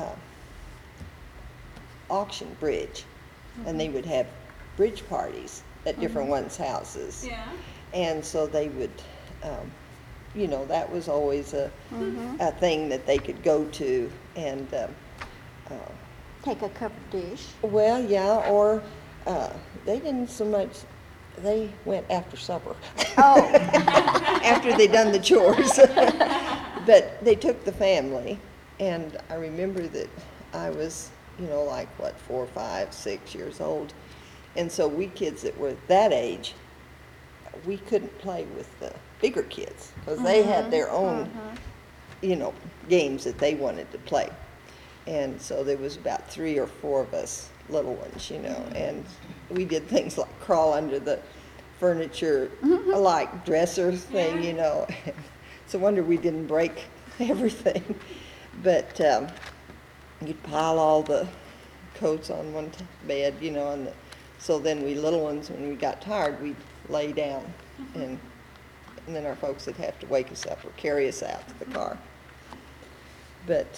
auction bridge. And they would have bridge parties at different ones' houses. Yeah. And so they would you know, that was always a thing that they could go to. And, Take a covered dish. well, yeah, or they didn't so much, they went after supper. Oh. After they done the chores. But they took the family, and I remember that I was, you know, like, what, 4, 5, 6 years old. And so we kids that were that age, we couldn't play with the bigger kids, because they had their own, you know, games that they wanted to play. And so there was about 3 or 4 of us little ones, you know, and we did things like crawl under the furniture, like dresser thing, you know. It's a wonder we didn't break everything. But you'd pile all the coats on one bed, you know, and so then we little ones, when we got tired, we'd lay down, and then our folks would have to wake us up or carry us out to the car. But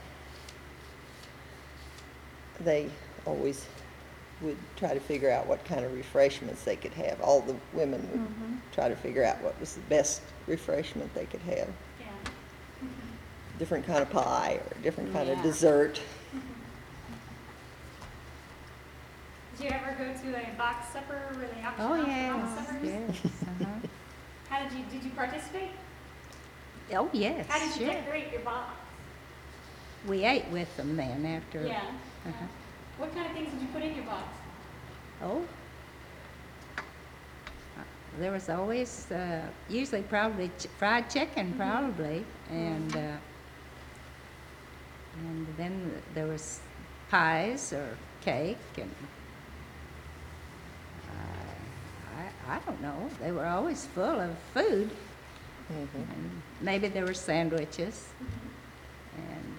they always would try to figure out what kind of refreshments they could have. All the women would try to figure out what was the best refreshment they could have. Yeah. Different kind of pie or different kind of Yeah. dessert. Did you ever go to a box supper where they auction Oh, off the yes, box suppers? yes, How did you participate? Oh, yes, How did you sure. decorate your box? We ate with them then after. Yeah. Uh-huh. What kind of things did you put in your box? Oh. There was always, usually probably fried chicken, probably, and then there was pies or cake, and I don't know. They were always full of food, and maybe there were sandwiches, and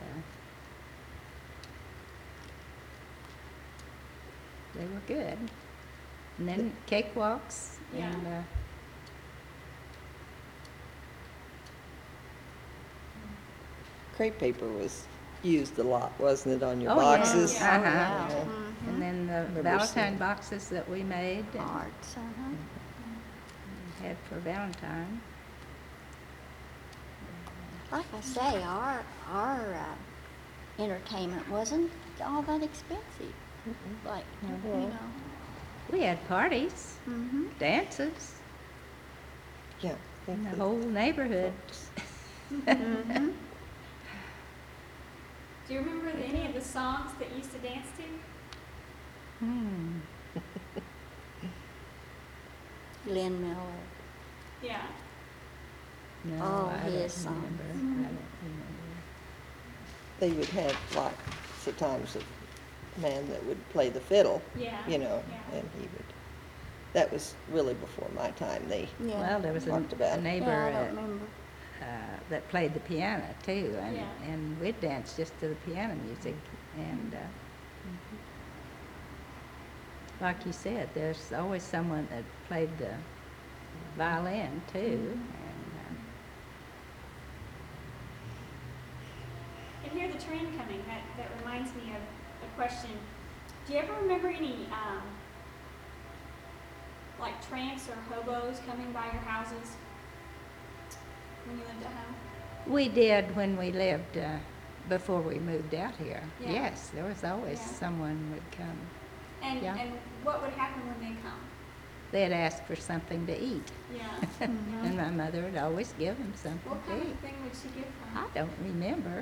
they were good. And then cakewalks, Yeah. and Crepe paper was used a lot, wasn't it, on your Oh, yeah. boxes? Yeah. Uh-huh. Yeah. And then the Remember Valentine seeing- boxes that we made and Hearts, had for Valentine. Like I say, our entertainment wasn't all that expensive. Like, you know. We had parties, Mm-hmm. dances, Yeah. I in think the that- whole neighborhood. Mm-hmm. Do you remember any of the songs that you used to dance to? Hmm. Lynn Miller. Yeah. No, Oh, I his don't songs. remember. I don't remember. They would have lots of times a man that would play the fiddle, Yeah. you know, Yeah. and he would, that was really before my time. They, Yeah. Well, there was Talked about a it. neighbor Yeah, I don't remember. that played the piano too, and, Yeah. and we'd dance just to the piano music. And like you said, there's always someone that played the violin too. And hear the train coming. That reminds me of a question. Do you ever remember any like tramps or hobos coming by your houses when you lived at home? We did when we lived, before we moved out here. Yeah. Yes, there was always Yeah. someone would come. And Yeah. and what would happen when they come? They'd ask for something to eat. Yeah. And my mother would always give them something What to kind eat. of thing would she give them? I don't remember.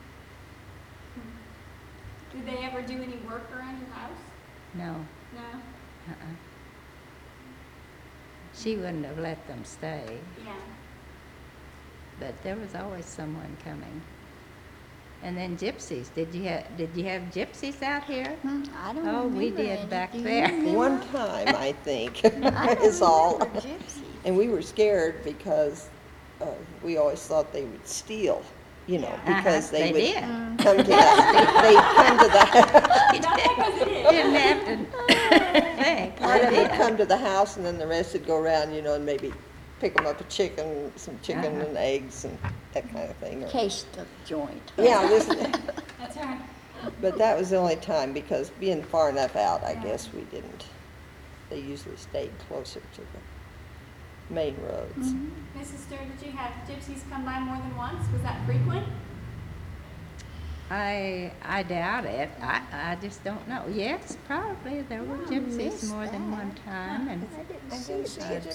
Did they ever do any work around your house? No. No? Uh-uh. She wouldn't have let them stay, Yeah. but there was always someone coming. And then gypsies. Did you have gypsies out here? I don't Oh, we remember did any. back Do you there. remember? one time, I think, I don't is all. remember gypsies. And we were scared because we always thought they would steal, you know, Yeah. because They would did. come to the, they'd come to the, Not because it is. Didn't have to think. part They of it did. come to the house, and then the rest would go around, you know, and maybe pick them up some chicken Uh-huh. and eggs and that kind of thing. Or- Case the joint. Yeah, That's right. but that was the only time, because being far enough out, I Yeah. guess we didn't. They usually stayed closer to the main roads. Mm-hmm. Mrs. Stewart, did you have gypsies come by more than once? Was that frequent? I doubt it. I just don't know. Yes, probably there were gypsies missed more than one that. time, and I didn't see I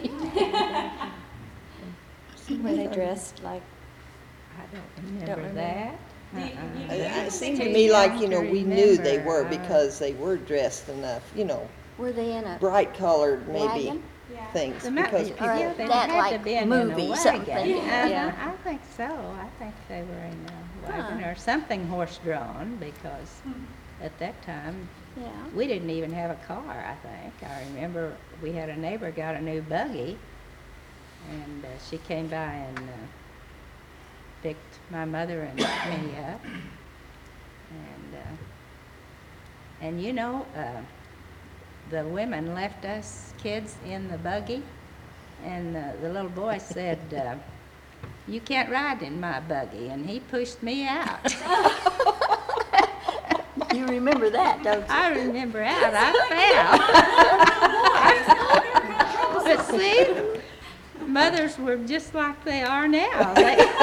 it. Were they dressed like, I don't remember remember. that. Do you- Uh-uh. you- It seemed to Too me like, young you know, to we knew they remember. were because they were dressed enough, you know, Were they in a bright colored maybe wagon? Yeah. things They might because be- people, yeah, they that had like to been movie in a something. wagon. Yeah. I think so. I think they were in a wagon Huh. or something horse-drawn because at that time, Yeah. we didn't even have a car, I think. I remember we had a neighbor got a new buggy, and she came by and picked my mother and me up. And you know, the women left us kids in the buggy, and the little boy said, "You can't ride in my buggy," and he pushed me out. You remember that, don't you? I remember out, I fell. But see, mothers were just like they are now.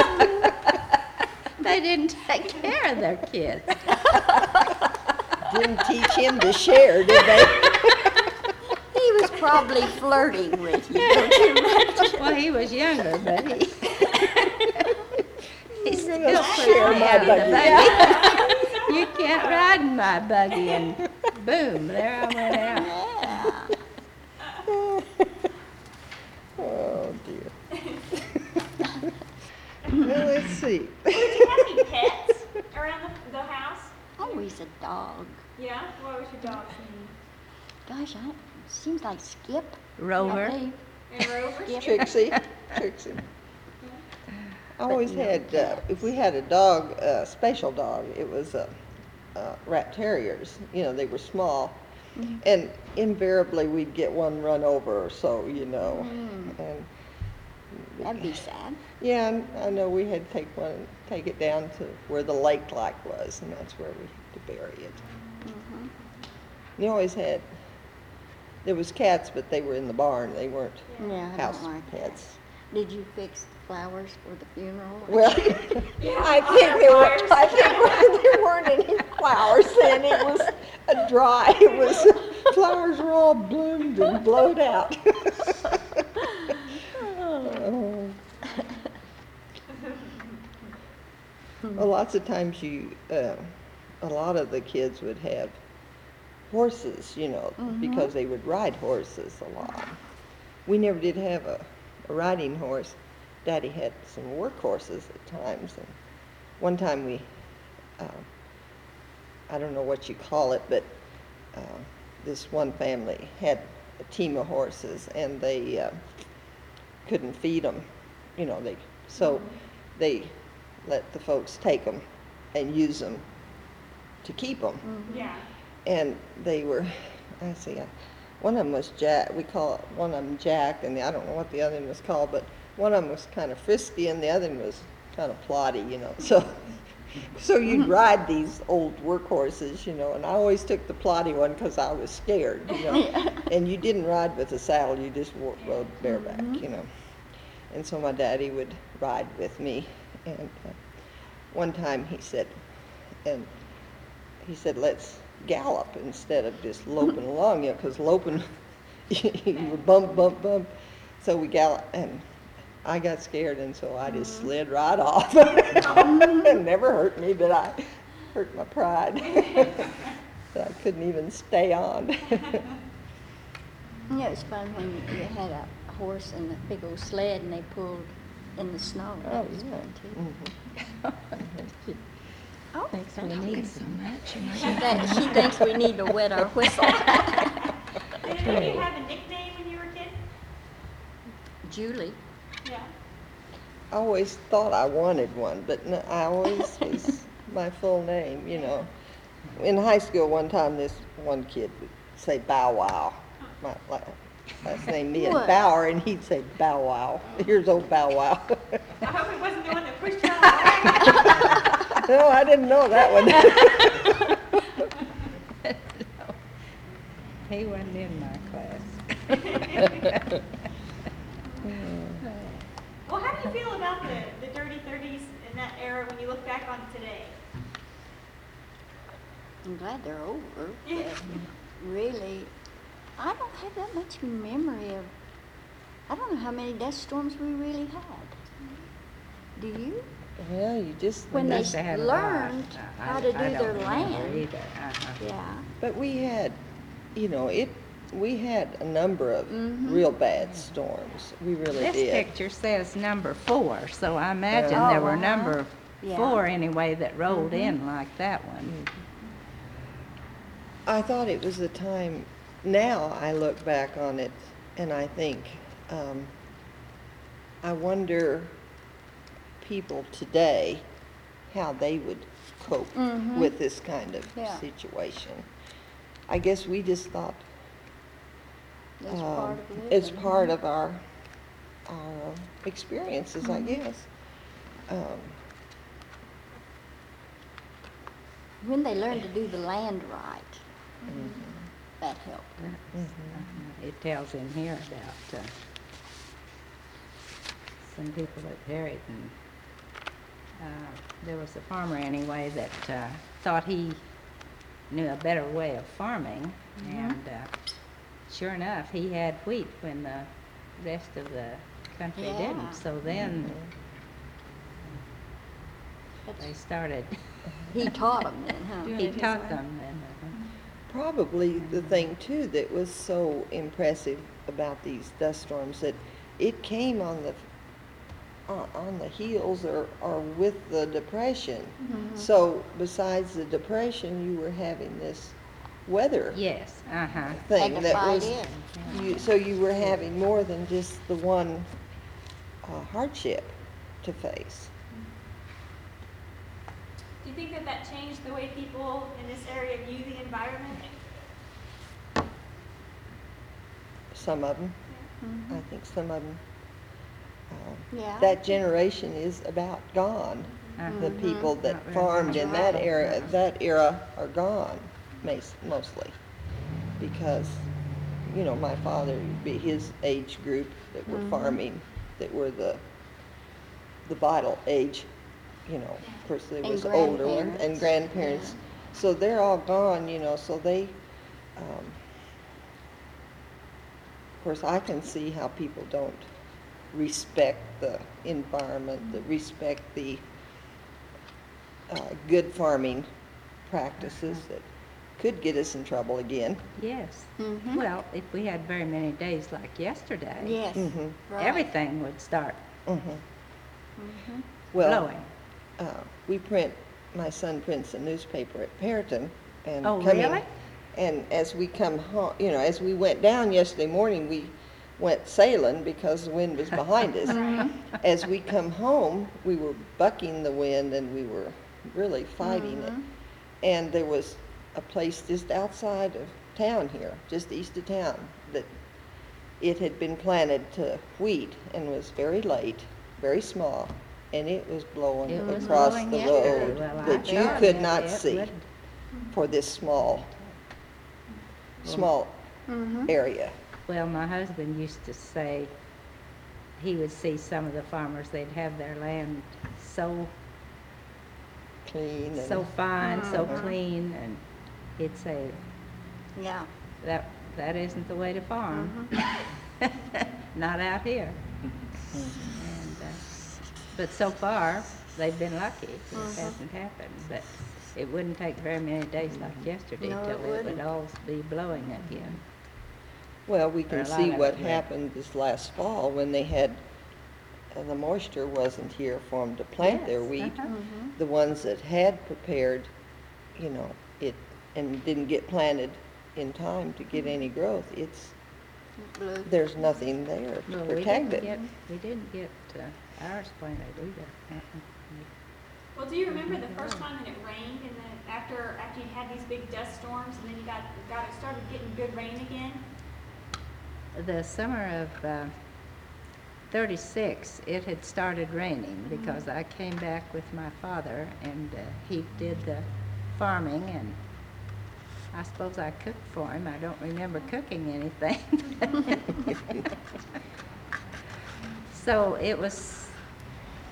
They didn't take care of their kids. didn't teach him to share, did they? He was probably flirting with you, don't you imagine? Well, he was younger, but he still gonna pushed share me my out of the buggy. buggy. You can't ride in my buggy, and boom, there I went out. Yeah. Oh, dear. Well, let's see. Did you have any pets around the house? Always a dog. Yeah? What was your dog's name? Gosh, seems like Skip. Rover. I think. And Rover? Skip. Trixie. I always had, if we had a dog, a special dog, it was rat terriers. You know, they were small. And invariably, we'd get one run over or so, you know. And That'd be sad. yeah, and I know we had to take it down to where the lake like was, and that's where we had to bury it. Mhm. You always had, there was cats, but they were in the barn. They weren't Yeah, I house don't like that. pets. Did you fix the flowers for the funeral? Well, I think there weren't any flowers then. It was a dry. It was flowers were all bloomed and blowed out. Oh. Well, lots of times a lot of the kids would have horses, you know, because they would ride horses a lot. We never did have a riding horse. Daddy had some work horses at times, and one time we, I don't know what you call it, but this one family had a team of horses, and they couldn't feed them, you know, so they let the folks take them and use them to keep them. Yeah. And they were, I see, one of them was Jack, we call it, one of them Jack, and I don't know what the other one was called, but one of them was kind of frisky and the other one was kind of plotty, you know. So you'd ride these old workhorses, you know, and I always took the plotty one because I was scared, you know. And you didn't ride with a saddle, you just rode bareback, you know. And so my daddy would ride with me, and one time he said, let's gallop instead of just loping along, you know, because loping, you would bump, bump, bump. So we galloped, and I got scared, and so I just slid right off. It never hurt me, but I hurt my pride. That I couldn't even stay on. Yeah, it was fun when you had a horse and a big old sled and they pulled in the snow. That was fun too. Oh, thanks we need so much. She thinks we need to wet our whistle. Did anybody have a nickname when you were a kid? Julie. Yeah. I always thought I wanted one, but no, I always was my full name, you know. In high school, one time, this one kid would say Bow Wow. My last name being What? Bauer, and he'd say Bow Wow. Here's old Bow Wow. I hope it wasn't the one that pushed you out of the way. No, I didn't know that one. He wasn't in my class. Well, how do you feel about the dirty 30s in that era when you look back on it today? I'm glad they're over, but really, I don't have that much memory of, I don't know how many dust storms we really had. Do you? Well, you just, When they Must have had a lot. learned how to I do don't their remember land. either. Uh-huh. Yeah. but we had, we had a number of Mhm. real bad storms. We really This did. picture says number 4, so I imagine Yeah. there Oh, were uh-huh. number Yeah. 4 anyway that rolled Mhm. in like that one. I thought it was a time, now I look back on it and I think, I wonder people today, how they would cope Mhm. with this kind of Yeah. situation. I guess we just thought, That's part of living. it's part of our experiences, I guess. When they learned to do the land right, that helped. It tells in here about some people at Perryton. There was a farmer anyway that thought he knew a better way of farming, and sure enough, he had wheat when the rest of the country Yeah. didn't. So then they started, He taught them then, huh? he taught them then. Probably the thing too that was so impressive about these dust storms, that it came on the heels or with the depression. So besides the depression, you were having this weather Yes, uh-huh. thing Had to that fight was, it. so you were having more than just the one hardship to face. Do you think that changed the way people in this area view the environment? Some of them, Mhm. I think some of them. Yeah. That generation is about gone. The Mhm. people that Not very farmed in that much. era, that era are gone, mostly. Because, my father, would be his age group that were farming, that were the vital age, of course, there And was older ones, and grandparents. grandparents. So they're all gone, so they, of course, I can see how people don't respect the environment, that respect the good farming practices that could get us in trouble again. Yes. Mhm. Well, if we had very many days like yesterday, Yes, Mhm. right. everything would start Mhm. Mhm. Well, blowing. my son prints a newspaper at Perryton, and Oh, coming, really? and as we come home, as we went down yesterday morning, we went sailing because the wind was behind us. As we come home, we were bucking the wind and we were really fighting it. And there was a place just outside of town here, just east of town, that it had been planted to wheat and was very late, very small, and it was blowing It was across blowing the yesterday. road Well, I that you thought could it- not it see would. for this small area. Well, my husband used to say he would see some of the farmers, they'd have their land so Clean and. so fine, so clean, and he'd say, Yeah. that isn't the way to farm. Not out here. And, but so far, they've been lucky. It hasn't happened, but it wouldn't take very many days like yesterday No, till it it would wouldn't. all be blowing again. Well, we Or can a lot see of what it would. happened this last fall when they had, the moisture wasn't here for them to plant their Yes, wheat. uh-huh. The ones that had prepared, it, and didn't get planted in time to get any growth, Blue. there's nothing there to Well, protect it. we didn't get ours planted either. Uh-uh. Well, do you remember the first time that it rained and then after you had these big dust storms and then you got it started getting good rain again? The summer of 36, it had started raining because I came back with my father and he did the farming, and I suppose I cooked for him. I don't remember cooking anything. So it was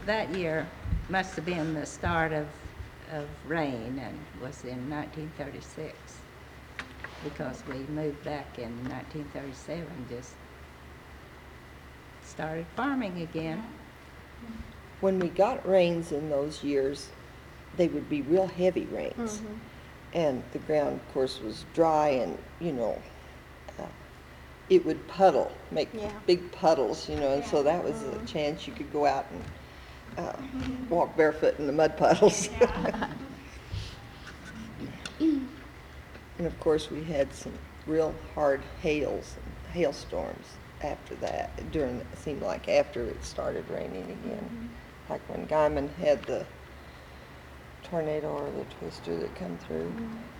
that year must have been the start of rain, and was in 1936, because we moved back in 1937, just started farming again. When we got rains in those years, they would be real heavy rains. Mhm. And the ground, of course, was dry and, it would puddle, make Yeah. big puddles, and so Yeah. that was a chance you could go out and walk barefoot in the mud puddles. Yeah. And of course, we had some real hard hails and hailstorms after that, it seemed like after it started raining again. Like when Guyman had the tornado or the twister that come through.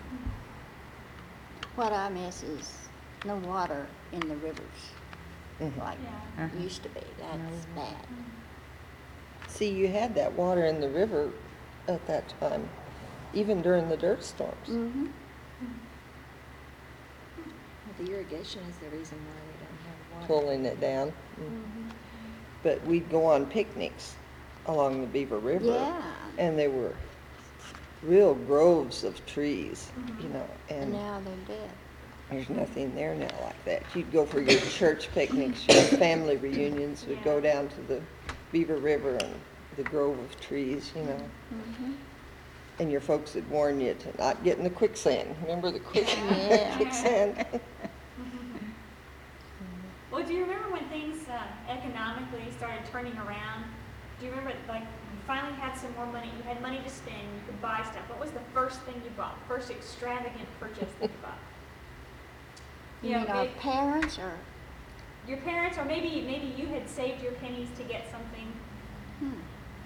What I miss is no water in the rivers Mhm. like Yeah. it used to be. That's bad. See, you had that water in the river at that time, even during the dirt storms. Mm-hmm. Well, the irrigation is the reason why we don't have water. Pulling it down. But we'd go on picnics along the Beaver River. Yeah. And there were real groves of trees, And and now they're dead. there's nothing there now like that. You'd go for your church picnics, your family reunions would go down to the Beaver River and the grove of trees, Mm-hmm. and your folks would warn you to not get in the quicksand. Remember the Yeah. quicksand? Well, do you remember when things economically started turning around? Do you remember, like, you finally had some more money, you had money to spend, you could buy stuff. What was the first thing you bought, first extravagant purchase that you bought? You know, mean our maybe parents or? your parents, or maybe you had saved your pennies to get something. Hmm.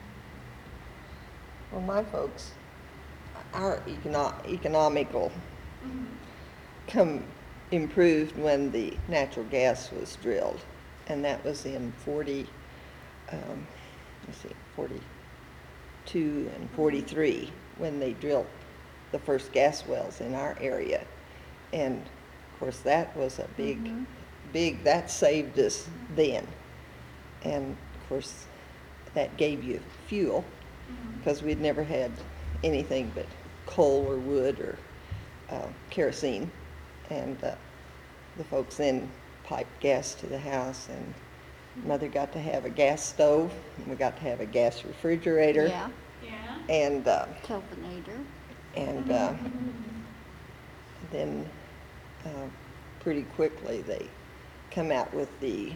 Well, my folks, our economical improved when the natural gas was drilled, and that was in 42 and 43, when they drilled the first gas wells in our area. And of course, that was a big, that saved us then. And of course, that gave you fuel, because we'd never had anything but coal or wood or kerosene. And the folks then piped gas to the house, and Mother got to have a gas stove, and we got to have a gas refrigerator. Yeah, Yeah. And Kelvinator. then pretty quickly they come out with the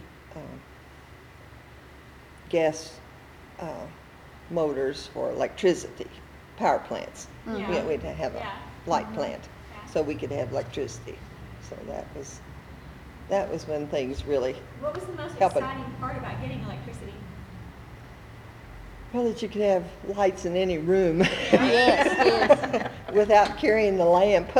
gas motors for electricity, power plants. Yeah. We'd have a Yeah. light plant, Yeah. so we could have electricity. So that was when things really, What was the most Helping. exciting part about getting electricity? well, that you could have lights in any room Yes, yes. without carrying the lamp.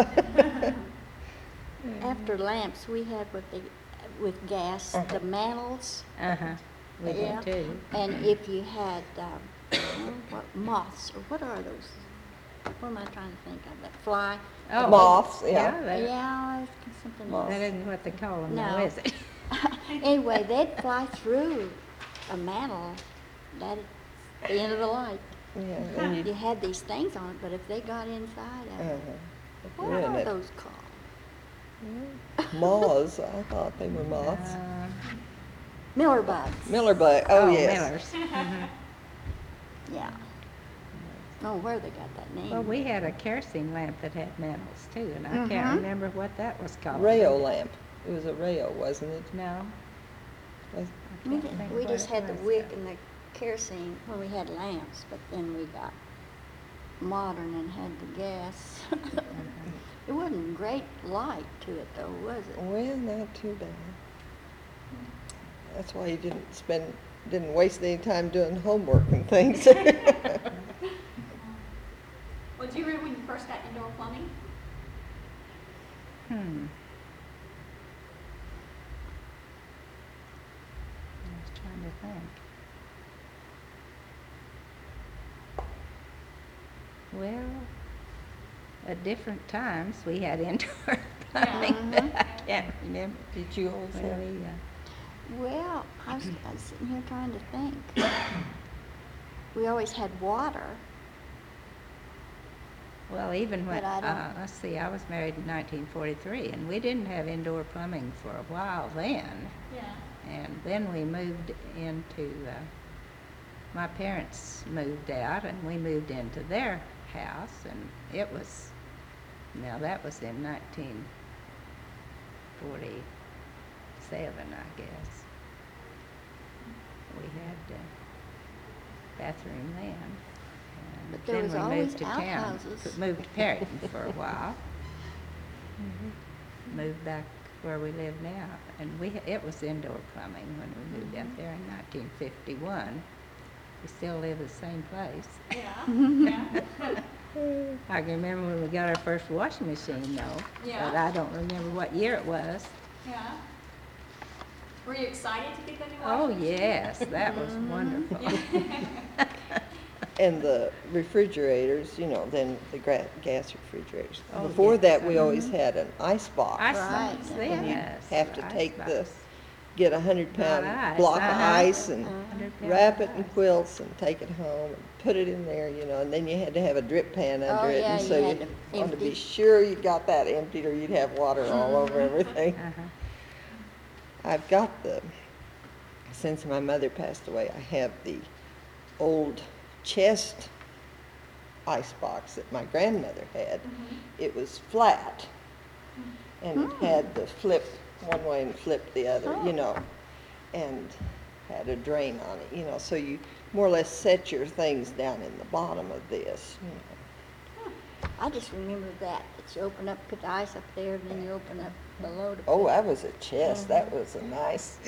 After lamps, we had with gas, the mantles. Uh-huh, we Yeah. did too. And if you had, what, moths, or what are those? What am I trying to think of? That fly? Oh, Moths, yeah. Yeah, it's something Moths. That else. isn't what they call them now, No. is it? Anyway, they'd fly through a mantle, that at the end of the light. Yeah, and You you, had these things on it, but if they got inside of it, what ruin are it. those called? Moths, I thought they were moths. Miller bugs. Miller bug, oh yes. Millers. Mhm. Yeah. Oh, where they got that name? Well, we had a kerosene lamp that had mantles too, and I Mhm. can't remember what that was called. Rayo lamp. It was a rayo, wasn't it? No. Was- I can't think We what just it had the was. wick and the kerosene when we had lamps, but then we got modern and had the gas. It wasn't great light to it though, was it? Well, not too bad. That's why you didn't waste any time doing homework and things. Well, do you remember when you first got indoor plumbing? I was trying to think. Well, at different times, we had indoor plumbing. Mhm. I can't remember. Did you always when have? we, Well, I was sitting here trying to think. we always had water. Well, even when, But I don't- let's see, I was married in 1943, and we didn't have indoor plumbing for a while then. Yeah. And then we moved into, my parents moved out, and we moved into their house, and it was, now that was in 1947, I guess. We had a bathroom then. And But there then was we always moved to town, outhouses. moved to Perryton for a while. Moved back where we live now, and it was indoor plumbing when we moved out there in 1951. We still live in the same place. Yeah. Yeah. I can remember when we got our first washing machine though, Yeah. but I don't remember what year it was. Yeah. Were you excited to get the new Oh, washing machine? yes, that was wonderful. And the refrigerators, you know, then the gas refrigerators. Oh, Before yes. that, we always had an ice box. Ice Right. box, And you'd yes. have to ice take box. get a Not 100-pound ice, block of uh-huh. ice and 100 wrap pounds it in ice. quilts and take it home and put it in there, you know, and then you had to have a drip pan Oh, under it. yeah, And you so had you to wanted to be empty. sure you got that emptied or you'd have water all over everything. Uh-huh. I've got since my mother passed away, I have the old chest ice box that my grandmother had. It was flat and it had the flip one way and flip the other, you know, and had a drain on it, you know, so you more or less set your things down in the bottom of this, you know. I just remember that you open up, put the ice up there, and then you open up below to Oh, put. that was a chest. That was a nice.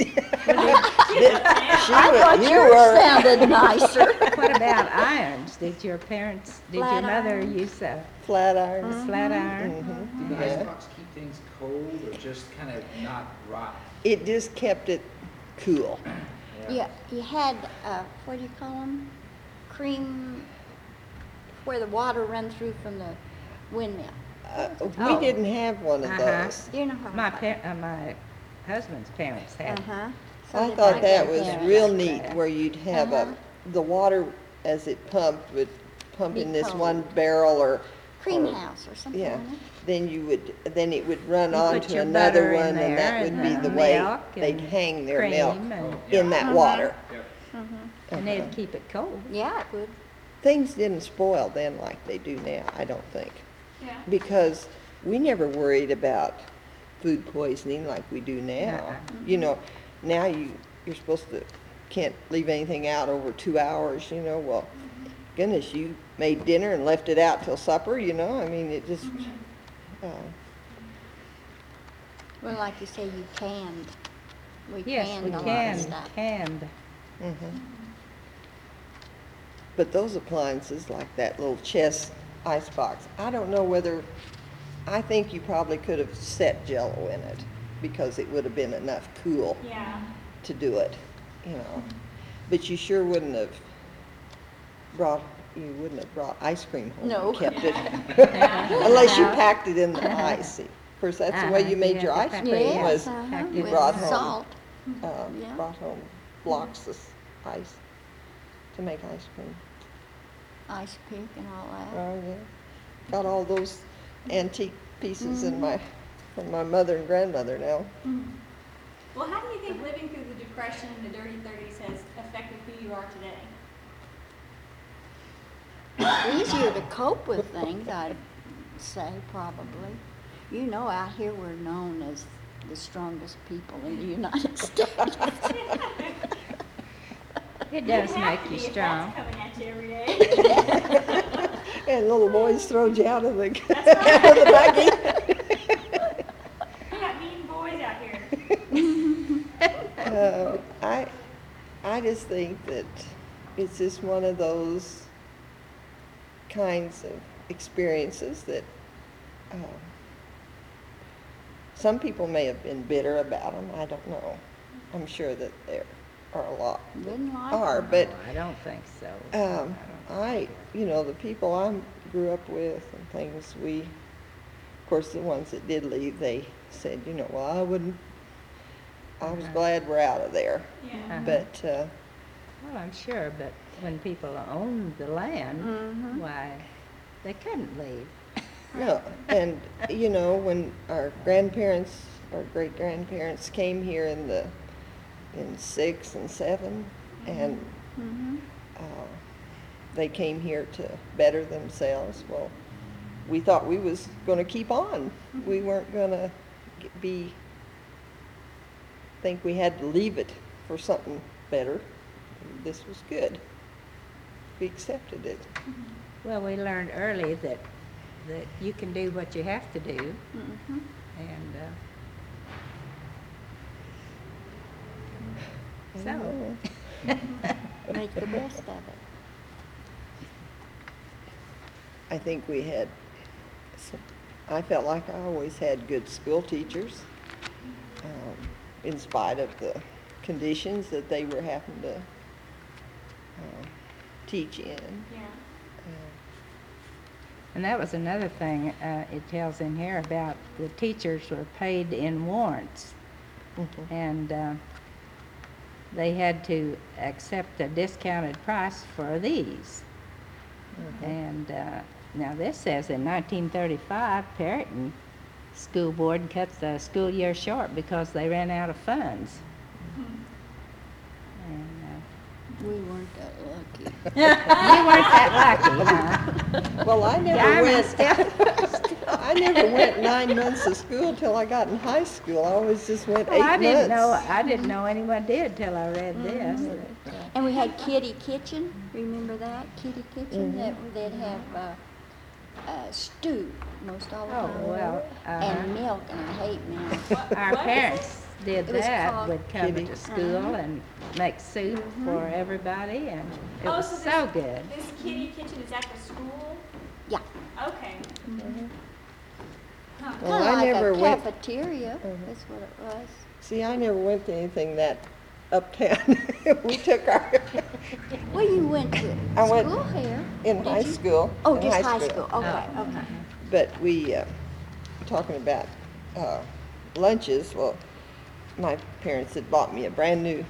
I thought yours sounded nicer. What about irons? Did your Flat mother irons. use a Flat iron. flat iron? Mhm. Did the Yeah. icebox keep things cold or just kind of not rot? It just kept it cool. Yeah, you had, what do you call them? Cream, where the water run through from the windmill. We Oh. didn't have one of Uh-huh. those. You know what My I'm talking my husband's parents had. Uh-huh. So I did thought my that dad. was Yeah. real Like neat, that. where you'd have Uh-huh. the water as it pumped would pump Be in this cold. one barrel or. Cream or- house or something, Yeah, wasn't it? then it would run You on put to your another butter in one, and that there would and be the the way milk they'd and hang their cream milk and- in that water. Yep. And it'd keep it cold. Yeah, it would. Things didn't spoil then like they do now, I don't think. Yeah. Because we never worried about food poisoning like we do now. Uh-uh. You know, now you're supposed to, can't leave anything out over 2 hours, you know, well, goodness, you made dinner and left it out till supper, you know, I mean, it just, Well, like you say, you canned. We Yes, canned we a lot of canned, stuff. canned. But those appliances, like that little chest icebox, I don't know whether, I think you probably could have set Jell-O in it because it would have been enough cool Yeah. to do it, you know. But you sure wouldn't have brought ice cream home No. and kept it. Unless you packed it in the ice. Of course, that's the way you made your ice Yes, cream was uh-huh, you with brought home, salt. Yeah. brought home blocks of ice to make ice cream. Ice pink and all that. Oh, yeah. Got all those antique pieces from my mother and grandmother now. Well, how do you think living through the Depression and the dirty 30s has affected who you are today? It's easier to cope with things, I'd say, probably. You know, out here we're known as the strongest people in the United States. It does have make to you be if strong. That's coming at you every day. And little boys throwed you out of the, out of the buggy. We got mean boys out here. I just think that it's just one of those kinds of experiences that some people may have been bitter about them. I don't know. I'm sure that there are a lot Didn't like are, them. but No, I don't think so. the people I grew up with and things, of course, the ones that did leave, they said, well, I was glad we're out of there. Yeah. But Well, I'm sure, but when people owned the land, Mhm. why, they couldn't leave. No, and, you know, when our grandparents, our great-grandparents came here in 6 and 7, and Mhm. they came here to better themselves, well, we thought we was gonna keep on. We weren't gonna think we had to leave it for something better. This was good. We accepted it. Well, we learned early that you can do what you have to do, Mhm. and, so. Make the best of it. I think I felt like I always had good school teachers, in spite of the conditions that they were having to teach in. Yeah. And that was another thing, it tells in here about the teachers were paid in warrants. Mhm. And they had to accept a discounted price for these. And now this says in 1935, Perryton School Board cut the school year short because they ran out of funds. And We weren't that lucky. you weren't that lucky, huh? Well, I Yeah, never I'm went, still- I never went 9 months of school till I got in high school. I always just went 8 Well, months. I didn't know anyone did till I read this. And we had Kitty Kitchen, remember that? Kitty Kitchen, that they'd have stew most all the Oh, time. well, And milk, and I hate milk. Our What is parents did It was that, called would come Kitty. to school and make soup for everybody, and it Oh, was so so this- good. This kitty kitchen is at the school? Yeah, Okay. Huh. Well, kind I of like never a went- cafeteria, that's what it was. See, I never went to anything that uptown. We took our, Well, you went to I went school here. in did high you? school. Oh, in just high school, okay, okay. But we, talking about lunches, well, my parents had bought me a brand new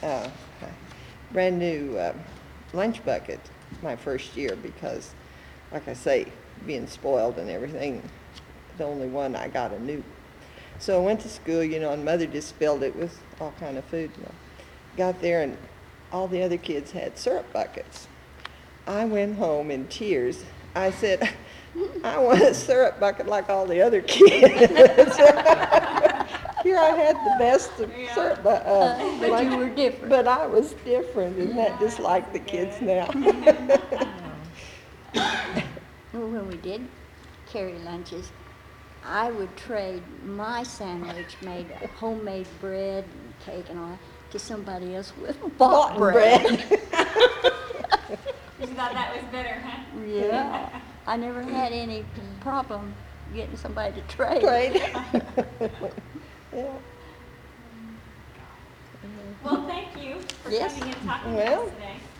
lunch bucket my first year because, like I say, being spoiled and everything, the only one I got a new. So I went to school, you know, and Mother just filled it with all kind of food. You know. Got there and all the other kids had syrup buckets. I went home in tears. I said, I want a syrup bucket like all the other kids. Here I had the best of Yeah. syrup, But you were different. but I was different, and that just like the kids now. Well, when we did carry lunches, I would trade my sandwich made of homemade bread and cake and all that to somebody else with bought bread. You thought that was better, huh? Yeah, I never had any problem getting somebody to trade. Trade. Yeah. Well, thank you for Yes. coming and talking to Well, us today.